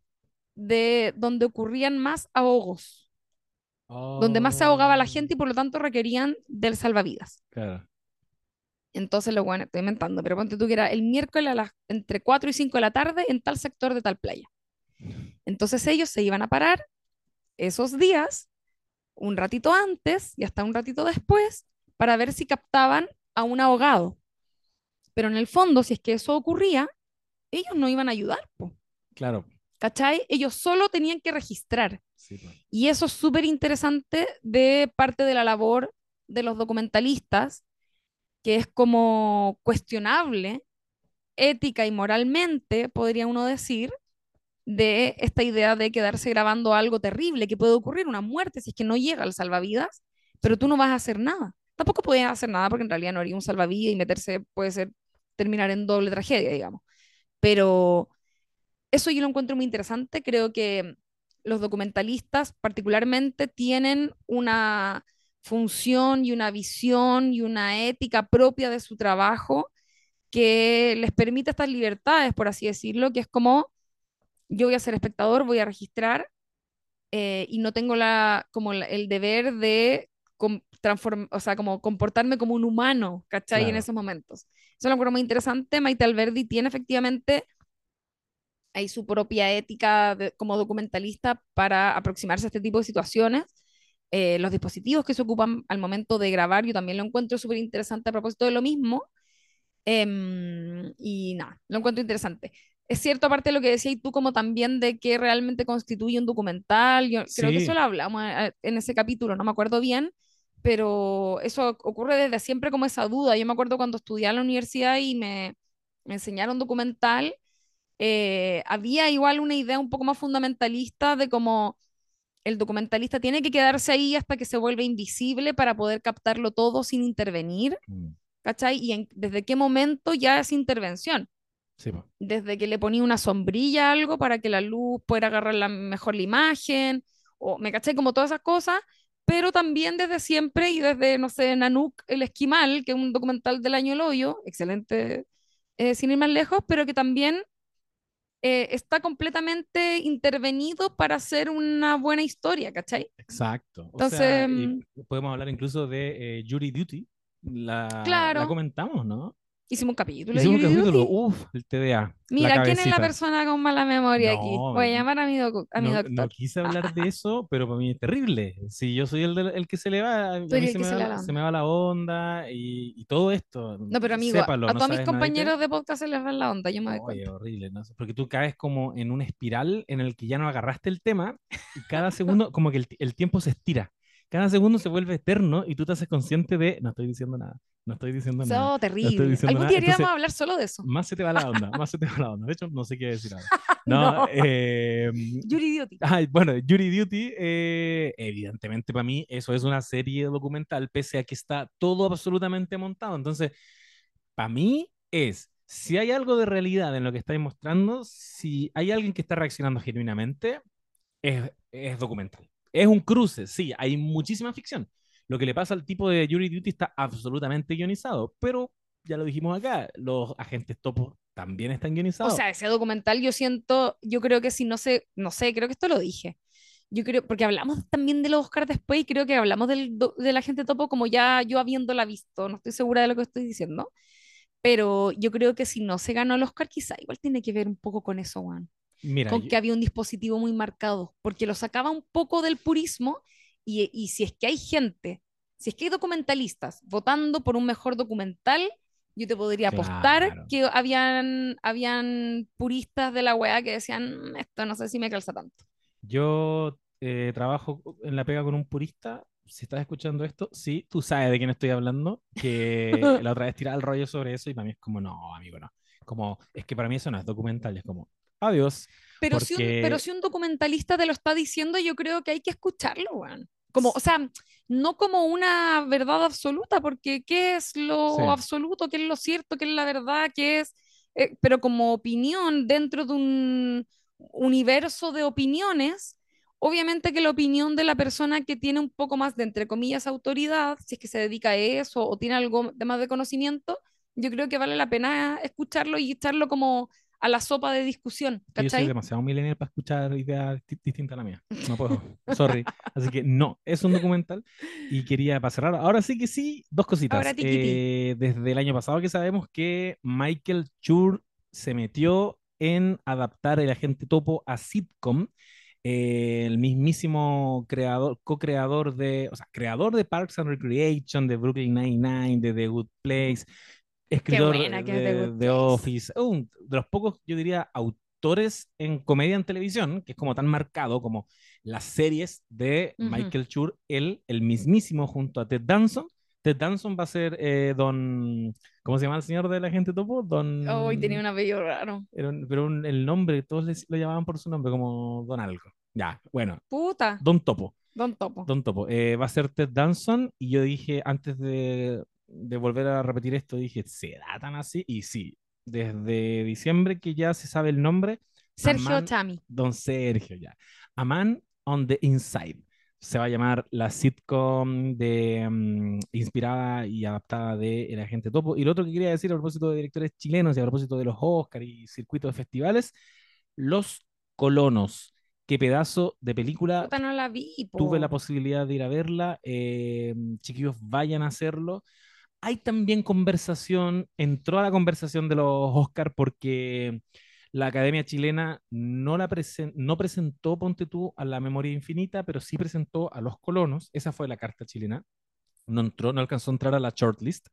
de donde ocurrían más ahogos, donde más se ahogaba la Oh, gente y por lo tanto requerían del salvavidas. claro. Entonces, lo bueno, estoy inventando, pero ponte tú que era el miércoles a las entre cuatro y cinco de la tarde en tal sector de tal playa. Entonces ellos se iban a parar esos días, un ratito antes y hasta un ratito después, para ver si captaban a un ahogado. Pero en el fondo, si es que eso ocurría, ellos no iban a ayudar, po, Claro. ¿cachai? Ellos solo tenían que registrar. Sí, pues. Y eso es súper interesante de parte de la labor de los documentalistas, que es como cuestionable, ética y moralmente, podría uno decir, de esta idea de quedarse grabando algo terrible que puede ocurrir, una muerte si es que no llega al salvavidas, Sí, pero tú pues. no vas a hacer nada. Tampoco puedes hacer nada porque en realidad no haría un salvavidas y meterse puede ser terminar en doble tragedia, digamos. Pero eso yo lo encuentro muy interesante. Creo que los documentalistas particularmente tienen una función y una visión y una ética propia de su trabajo que les permite estas libertades, por así decirlo, que es como yo voy a ser espectador, voy a registrar eh, y no tengo la, como la- el deber de com- transform, o sea, como comportarme como un humano, ¿cachai? En Claro. esos momentos. Eso lo encuentro muy interesante. Maite Alberdi tiene efectivamente ahí su propia ética de- como documentalista para aproximarse a este tipo de situaciones. Eh, los dispositivos que se ocupan al momento de grabar, yo también lo encuentro súper interesante a propósito de lo mismo. Em, y nada, lo encuentro interesante. Es cierto, aparte de lo que decías tú, como también de qué realmente constituye un documental. Yo creo que eso Sí, lo hablamos eh, en ese capítulo, no me acuerdo bien, pero eso ocurre desde siempre como esa duda. Yo me acuerdo cuando estudié en la universidad y me, me enseñaron documental, eh, había igual una idea un poco más fundamentalista de cómo el documentalista tiene que quedarse ahí hasta que se vuelve invisible para poder captarlo todo sin intervenir, mm, ¿cachai? Y en- desde qué momento ya es intervención. sí, pues. Desde que le ponía una sombrilla a algo para que la luz pueda agarrar la, mejor la imagen, o me caché como todas esas cosas, pero también desde siempre y desde, no sé, Nanook el Esquimal, que es un documental del año El Hoyo, excelente, eh, sin ir más lejos, pero que también eh, está completamente intervenido para hacer una buena historia, ¿cachai? Exacto. O sea, Entonces, y mm, podemos hablar incluso de eh, Jury Duty. La, la claro, comentamos, ¿no? hicimos un capítulo de Hicimos un Yuri capítulo, Duty. uff, el T D A, la Mira, ¿quién es la cabecita. persona con mala memoria aquí? No, Voy a llamar a mi, docu- a mi no, no doctor. quise hablar de eso, pero para mí es terrible. Si yo soy el, del- el que se le va, a Tú mí eres el se que me se va, le da la- la se me onda. va la onda y, y todo esto, No, pero amigo, sépalo, a no todos mis sabes nadita. compañeros de podcast se les va la onda, yo me doy Oye, cuenta. horrible, ¿no? Porque tú caes como en una espiral en el que ya no agarraste el tema y cada segundo, como que el, ti- el tiempo se estira. Cada segundo se vuelve eterno y tú te haces consciente de, no estoy diciendo nada, no estoy diciendo nada, Eso, no estoy terrible. diciendo Algún nada. día Entonces, deberíamos hablar solo de eso. más se te va la onda, más se te va la onda. De hecho, no sé qué decir ahora. No, No. eh, Yuri Idioti. ay, bueno, Jury Duty, eh, evidentemente para mí eso es una serie documental, pese a que está todo absolutamente montado. Entonces, para mí es, si hay algo de realidad en lo que estáis mostrando, si hay alguien que está reaccionando genuinamente, es, es documental. Es un cruce, sí, hay muchísima ficción. Lo que le pasa al tipo de Jury Duty está absolutamente guionizado, pero ya lo dijimos acá, los agentes topos también están O guionizados. sea, ese documental yo siento, yo creo que si no sé, no sé, creo que esto lo dije. Yo creo, porque hablamos también de los Oscars después y creo que hablamos del, do- de la gente topo como ya yo habiéndola visto, no estoy segura de lo que estoy diciendo, pero yo creo que si no se ganó el Oscar, quizá igual tiene que ver un poco con eso, Juan, Mira, con yo- que había un dispositivo muy marcado, porque lo sacaba un poco del purismo y, y si es que hay gente, si es que hay documentalistas votando por un mejor documental, Yo te podría apostar Claro. que habían, habían puristas de la weá que decían, "Mm, esto no sé si me calza tanto". Yo eh, trabajo en la pega con un purista. Si estás escuchando esto, sí, tú sabes de quién estoy hablando, que la otra vez tiraba el rollo sobre eso y para mí es como, no, amigo, no. Como, es que para mí eso no es documental, es como, adiós, Pero si un, pero porque si un documentalista te lo está diciendo, yo creo que hay que escucharlo, weón. Como, o sea, no como una verdad absoluta, porque ¿qué es sí, lo absoluto? ¿Qué es lo cierto? ¿Qué es la verdad? ¿Qué es? Eh, pero como opinión dentro de un universo de opiniones, obviamente que la opinión de la persona que tiene un poco más de, entre comillas, autoridad, si es que se dedica a eso o tiene algo de más de conocimiento, yo creo que vale la pena escucharlo y echarlo como a la sopa de discusión, que yo soy ¿cachai? demasiado millennial para escuchar ideas di- distintas a la mía. No puedo, sorry. Así que no, es un documental y quería pasar ahora. Ahora sí que sí, dos Ahora cositas. tiquiti. Eh, desde el año pasado que sabemos que Michael Schur se metió en adaptar El Agente Topo a sitcom. Eh, el mismísimo creador, co-creador de, o sea, creador de Parks and Recreation, de Brooklyn Nine-Nine, de The Good Place, Qué escritor buena que es The Good de, de Place. Office, un, de los pocos, yo diría, autores en comedia en televisión, que es como tan marcado como las series de Ujú. Michael Schur, él, el mismísimo junto a Ted Danson. Ted Danson va a ser eh, Don, ¿cómo se llama el señor de la gente topo? Hoy tenía Don, un apellido raro. era un- pero un- el nombre, todos les- lo llamaban por su nombre, como Don algo. Ya, bueno, Puta. Don Topo. Don Topo. Don Topo. Eh, va a ser Ted Danson y yo dije, antes de, de volver a repetir esto, dije, ¿será tan así? Y sí, desde diciembre que ya se sabe el nombre, A Sergio Man, Chami. Don Sergio ya. A Man on the Inside. Se va a llamar la sitcom de, mm, inspirada y adaptada de El Agente Topo. Y lo otro que quería decir a propósito de directores chilenos y a propósito de los Oscars y circuitos de festivales, Los Colonos. Qué pedazo de película, Puta, no la vi, tuve la po. posibilidad de ir a verla. Eh, chiquillos, vayan a hacerlo. Hay también conversación, entró a la conversación de los Oscar porque la Academia Chilena no, la presen no presentó, ponte tú, a la Memoria Infinita, pero sí presentó a Los Colonos. Esa fue la carta chilena. No entró, no alcanzó a entrar a la shortlist.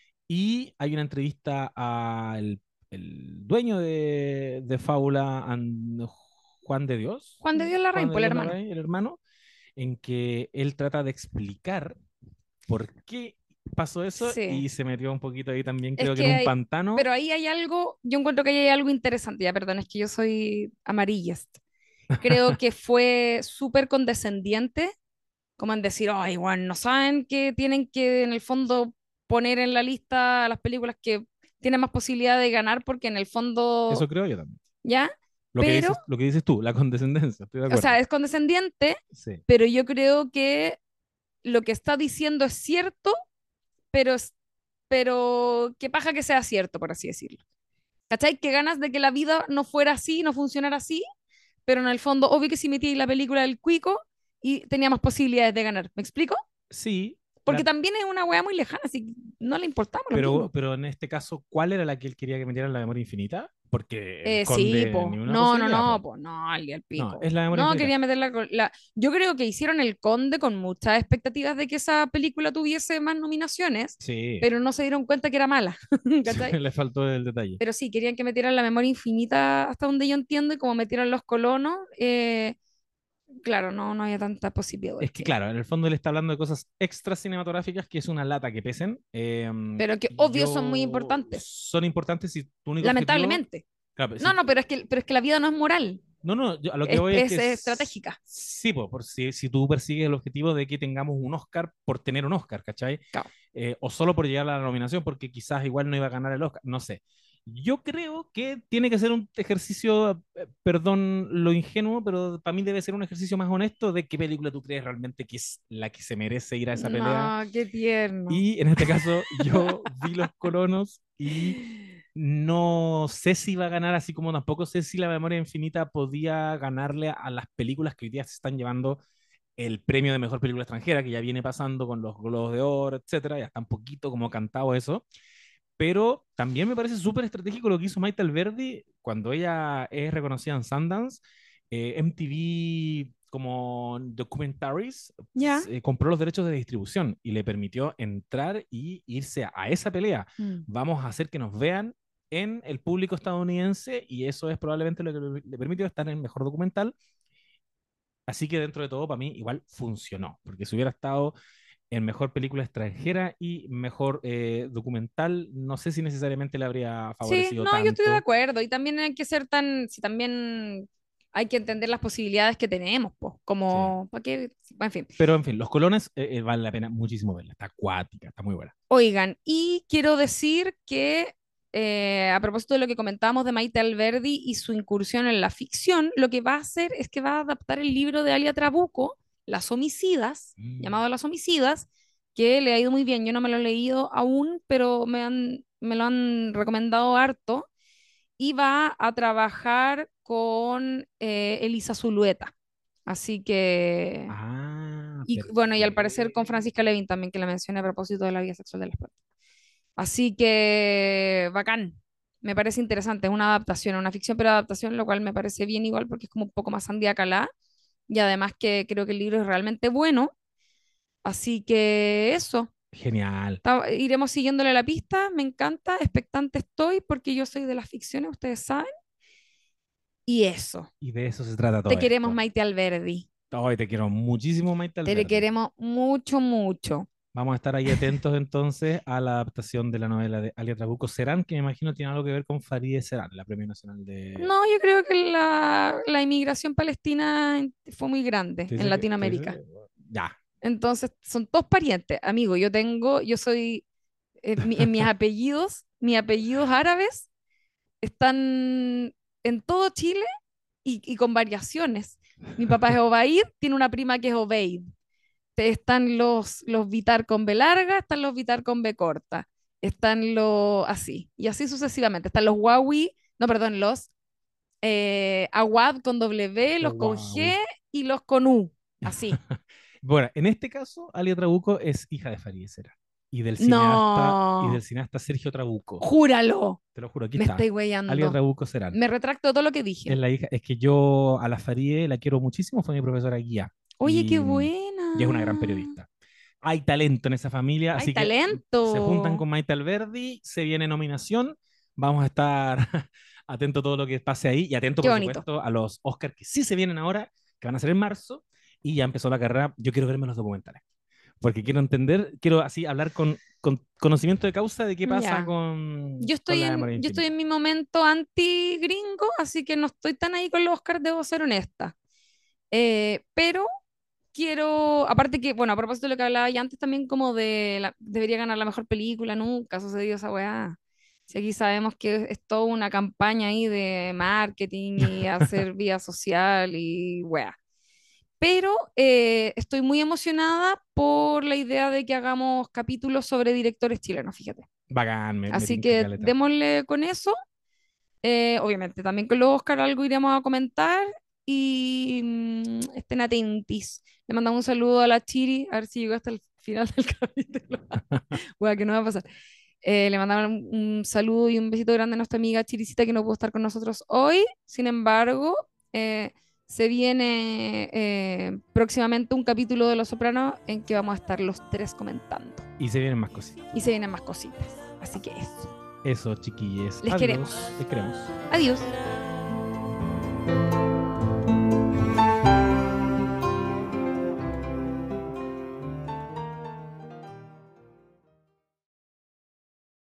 Y hay una entrevista al el dueño de, de Fábula, An- Juan de Dios, Juan de Dios Larraín, Juan de por el Dios hermano. Larraín, el hermano, en que él trata de explicar por qué pasó eso Sí. y se metió un poquito ahí también, Es creo que en que un hay, pantano. pero ahí hay algo, yo encuentro que ahí hay algo interesante, ya, perdón, es que yo soy amarillist. Creo que fue súper condescendiente, como en decir, ay, bueno, no saben que tienen que en el fondo poner en la lista las películas que tienen más posibilidad de ganar, porque en el Eso fondo, creo yo también. ¿ya? Lo que Pero, dices, lo que dices tú, la condescendencia, estoy de o acuerdo. sea, es condescendiente, Sí, pero yo creo que lo que está diciendo es cierto, pero, es- pero qué paja que sea cierto, por así decirlo. ¿Cachai? Qué ganas de que la vida no fuera así, no funcionara así, pero en el fondo, obvio que si metí la película del Cuico y tenía más posibilidades de ganar. ¿Me explico? sí, Porque la, también es una weá muy lejana, así que no le importamos lo pero, mismo. pero en este caso, ¿cuál era la que él quería que metiera en la memoria infinita? Porque el Eh, sí, conde po. ni una No, no, posibilidad, no, po. po. No, al al No, pico. es la memoria No, infinita. quería meterla con la. Yo creo que hicieron El Conde con muchas expectativas de que esa película tuviese más nominaciones, Sí, pero no se dieron cuenta que era mala. ¿Cachai? le faltó el detalle. Pero sí, querían que metieran la memoria infinita hasta donde yo entiendo, y como metieron los colonos, eh, claro, no, no había tanta Es que, possibility. claro, en el fondo él está hablando de cosas extra cinematográficas que es una lata que pesen. Eh, Pero que obvio son muy yo importantes, son importantes si tu único objetivo. lamentablemente. Claro, No, si, no, pero es que, pero es que la vida no es moral, no, no, yo a lo que es, voy es que es s- estratégica. sí, po, por si, si tú persigues el objetivo de que tengamos un Oscar por tener un Oscar, ¿cachai? Claro. Eh, o solo por llegar a la nominación, porque quizás igual no iba a ganar el Oscar, no sé. Yo creo que tiene que ser un ejercicio, eh, perdón lo ingenuo, pero para mí debe ser un ejercicio más honesto de qué película tú crees realmente que es la que se merece ir a esa pelea. No, qué tierno. Y en este caso yo vi Los Colonos y no sé si va a ganar, así como tampoco sé si La Memoria Infinita podía ganarle a las películas que hoy día se están llevando el premio de mejor película extranjera, que ya viene pasando con los Globos de Oro, etcétera, ya está un poquito como cantado eso. Pero también me parece súper estratégico lo que hizo Maite Alberdi cuando ella es reconocida en Sundance. Eh, M T V como documentaries, Ya. eh, compró los derechos de distribución y le permitió entrar y irse a, a esa pelea. Mm. Vamos a hacer que nos vean en el público estadounidense y eso es probablemente lo que le, le permitió estar en el mejor documental. Así que dentro de todo, para mí, igual funcionó, porque si hubiera estado en mejor película extranjera y mejor eh, documental, no sé si necesariamente le habría Sí, favorecido no, yo estoy de tanto. acuerdo. Y también hay que ser tan, si también hay que entender las posibilidades que tenemos, pues, Sí. como, ¿para qué? En fin. Pero en fin, Los Colones eh, eh, vale la pena muchísimo verla. Está acuática, está muy buena. Oigan, y quiero decir que eh, a propósito de lo que comentábamos de Maite Alberdi y su incursión en la ficción, lo que va a hacer es que va a adaptar el libro de Alia Trabuco, Las Homicidas, Mm. llamado Las Homicidas, que le ha ido muy bien. Yo no me lo he leído aún, pero me han, me lo han recomendado harto. Y va a trabajar con eh, Elisa Zulueta. Así que, Ah, y bueno, y al parecer con perfecto. Francisca Levin también, que la mencioné a propósito de la vida sexual de las plantas. Así que, bacán. Me parece interesante. Es una adaptación, una ficción, pero adaptación, lo cual me parece bien igual porque es como un poco más sandía calá. Y además que creo que el libro es realmente bueno. Así que eso. Genial. Ta- Iremos siguiéndole la pista. Me encanta. Expectante estoy porque yo soy de las ficciones, ustedes saben. Y eso. Y de eso se trata Te todo queremos, esto. Maite Alberdi. Hoy te quiero muchísimo, Maite Te le Alberdi. queremos mucho, mucho. Vamos a estar ahí atentos entonces a la adaptación de la novela de Alia Trabuco Serán, que me imagino tiene algo que ver con Farideh Serán, la Premio Nacional de... No, yo creo que la, la inmigración palestina fue muy grande ¿Te en dice que, te dice Latinoamérica. que- Ya. Entonces, son todos parientes. Amigo, yo tengo, yo soy, en, mi- en mis apellidos, mis apellidos árabes están en todo Chile y, y con variaciones. Mi papá es Obaid, tiene una prima que es Obeid. Te- Están los, los Vitar con B larga, están los Vitar con B corta, están los así, y así sucesivamente. Están los Huawei, no, perdón, los eh, Awad con W, los con Wow. G y los con U, así. Bueno, en este caso, Alia Trabuco es hija de Farideh Serán y del cineasta y del No, cineasta Sergio Trabuco. júralo, Te lo juro, aquí me está. estoy Alia weyando. Trabuco Serán. Me retracto de todo lo que Es dije. la hija, es que yo a la Farideh la quiero muchísimo, fue mi profesora guía Oye, qué y, y es una gran buena. periodista. Hay talento en esa familia, Hay así que se juntan talento. con Maite Alberdi, se viene nominación, vamos a estar atentos a todo lo que pase ahí y atento, Qué por bonito. supuesto, a los Oscars que sí se vienen ahora, que van a ser en marzo, y ya empezó la carrera. Yo quiero verme los documentales, porque quiero entender, quiero así hablar con, con conocimiento de causa de qué pasa Ya. con, Yo con estoy la en, memoria yo estoy infinita. en mi momento anti-gringo, así que no estoy tan ahí con los Oscars, debo ser honesta. Eh, pero quiero, aparte que, bueno, a propósito de lo que hablaba ya antes también como de la, debería ganar la mejor película, nunca ha sucedido esa weá. Si aquí sabemos que es toda una campaña ahí de marketing y hacer vía social y weá. Pero eh, estoy muy emocionada por la idea de que hagamos capítulos sobre directores chilenos, fíjate. Bacán, me, me Así tinca que caleta. démosle con eso. Eh, obviamente, también con los Oscar algo iremos a comentar y mm, estén atentis. Le mandamos un saludo a la Chiri, a ver si llegó hasta el final del capítulo. Bueno, que no va a pasar. Eh, le mandamos un, un saludo y un besito grande a nuestra amiga Chiricita que no pudo estar con nosotros hoy. Sin embargo, eh, se viene eh, próximamente un capítulo de Los Sopranos en que vamos a estar los tres comentando. Y se vienen más cositas. Y se vienen más cositas. Así que eso. Eso, chiquilles. Les Adiós. queremos. Les queremos. Adiós.